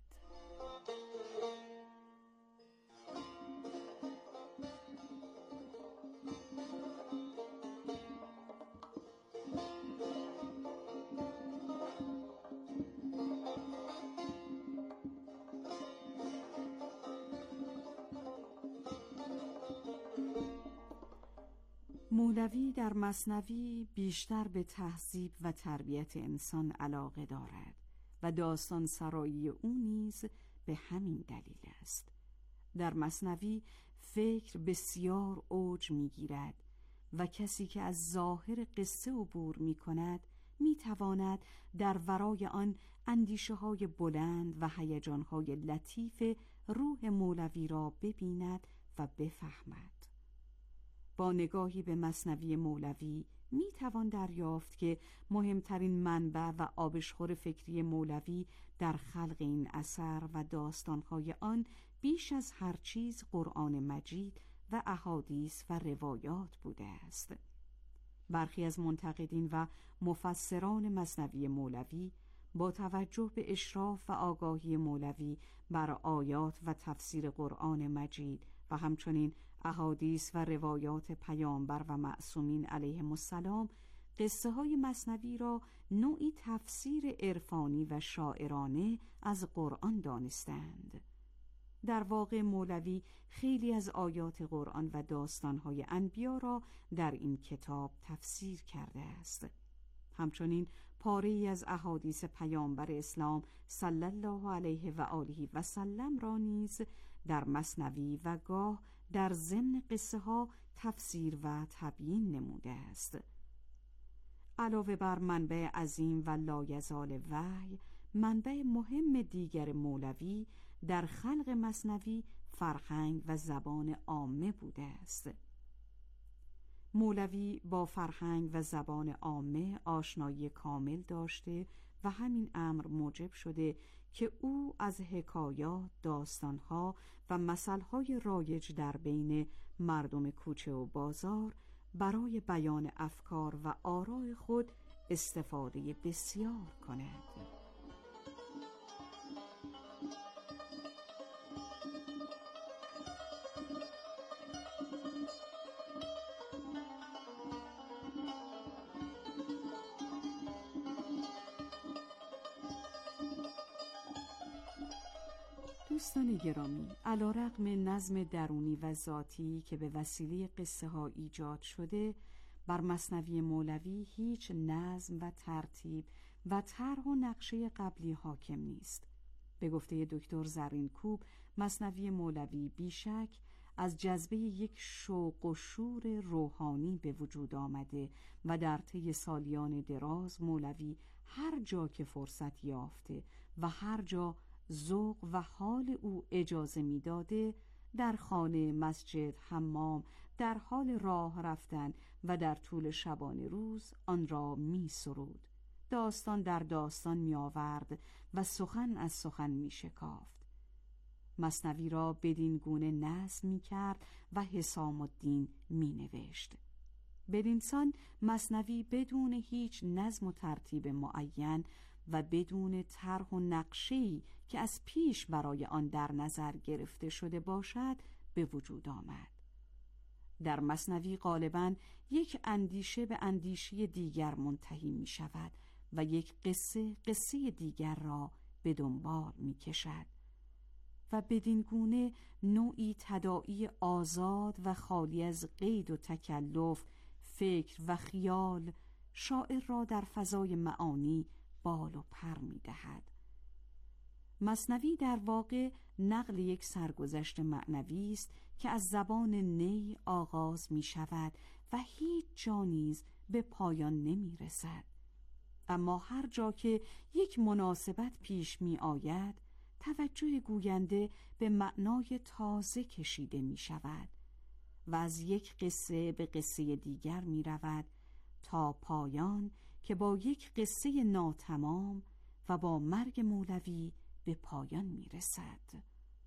مولوی در مثنوی بیشتر به تهذیب و تربیت انسان علاقه دارد و داستان سرایی او نیز به همین دلیل است. در مثنوی فکر بسیار اوج می‌گیرد و کسی که از ظاهر قصه عبور می‌کند می‌تواند در ورای آن اندیشه‌های بلند و هیجان‌های لطیف روح مولوی را ببیند و بفهمد. با نگاهی به مثنوی مولوی می توان دریافت که مهمترین منبع و آبشخور فکری مولوی در خلق این اثر و داستانهای آن بیش از هر چیز قرآن مجید و احادیث و روایات بوده است. برخی از منتقدین و مفسران مثنوی مولوی با توجه به اشراف و آگاهی مولوی بر آیات و تفسیر قرآن مجید و همچنین احادیث و روایات پیامبر و معصومین علیهم السلام، قصه های مثنوی را نوعی تفسیر عرفانی و شاعرانه از قرآن دانستند. در واقع مولوی خیلی از آیات قرآن و داستانهای انبیا را در این کتاب تفسیر کرده است. همچنین پاره‌ای از احادیث پیامبر اسلام صلی الله علیه و آله و سلم را نیز در مثنوی و گاه در ضمن قصه ها تفسیر و تبیین نموده است. علاوه بر منبع عظیم و لایزال وحی، منبع مهم دیگر مولوی در خلق مثنوی فرهنگ و زبان عامه بوده است. مولوی با فرهنگ و زبان عامه آشنایی کامل داشته و همین امر موجب شده که او از حکایات، داستانها و مثلهای رایج در بین مردم کوچه و بازار برای بیان افکار و آراء خود استفاده بسیار کند. دوستان گرامی، علی‌رغم نظم درونی و ذاتی که به وسیله قصه ها ایجاد شده، بر مثنوی مولوی هیچ نظم و ترتیب و طرح و نقشه قبلی حاکم نیست. به گفته دکتر زرینکوب، مثنوی مولوی بیشک از جذبه یک شوق و شور روحانی به وجود آمده و در طی سالیان دراز مولوی هر جا که فرصت یافته و هر جا ذوق و حال او اجازه می‌داده، در خانه، مسجد، حمام، در حال راه رفتن و در طول شبانه روز آن را می سرود. داستان در داستان می آورد و سخن از سخن می شکافت. مثنوی را بدین گونه نظم می کرد و حسام الدین می نوشت. بدینسان مثنوی بدون هیچ نظم و ترتیب معین و بدون طرح و نقشه‌ای که از پیش برای آن در نظر گرفته شده باشد به وجود آمد. در مثنوی غالباً یک اندیشه به اندیشه دیگر منتهی می شود و یک قصه قصه دیگر را به دنبال می کشد و بدین گونه نوعی تداعی آزاد و خالی از قید و تکلف، فکر و خیال شاعر را در فضای معانی بال و پر می دهد. مثنوی در واقع نقل یک سرگذشت معنوی است که از زبان نی آغاز می شود و هیچ جا نیز به پایان نمی رسد. اما هر جا که یک مناسبت پیش می آید، توجه گوینده به معنای تازه کشیده می شود و از یک قصه به قصه دیگر می رود تا پایان که با یک قصه ناتمام و با مرگ مولوی به پایان می رسد.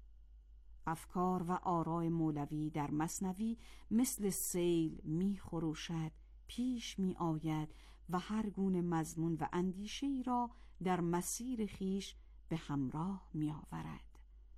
افکار و آراء مولوی در مثنوی مثل سیل می خروشد، پیش می آید و هر گونه مضمون و اندیشه‌ای را در مسیر خیش به همراه می آورد.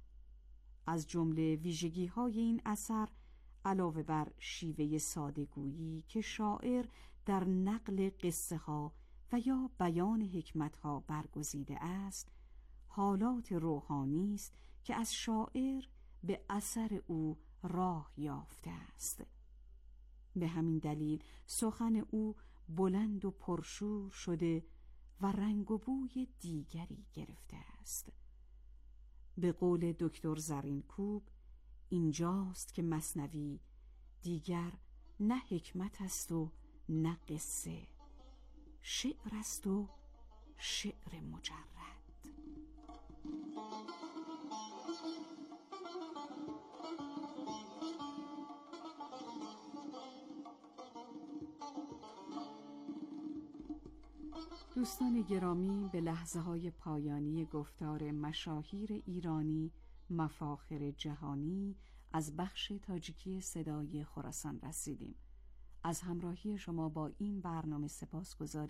از جمله ویژگی های این اثر علاوه بر شیوه ساده‌گویی که شاعر در نقل قصه ها و یا بیان حکمت ها برگزیده است، حالات روحانی است که از شاعر به اثر او راه یافته است. به همین دلیل سخن او بلند و پرشور شده و رنگ و بوی دیگری گرفته است. به قول دکتر زرینکوب، اینجاست که مثنوی دیگر نه حکمت است و نه قصه، شعر است و شعر مجرد. دوستان گرامی، به لحظه های پایانی گفتار مشاهیر ایرانی مفاخر جهانی از بخش تاجیکی صدای خراسان رسیدیم. از همراهی شما با این برنامه سپاسگزاریم.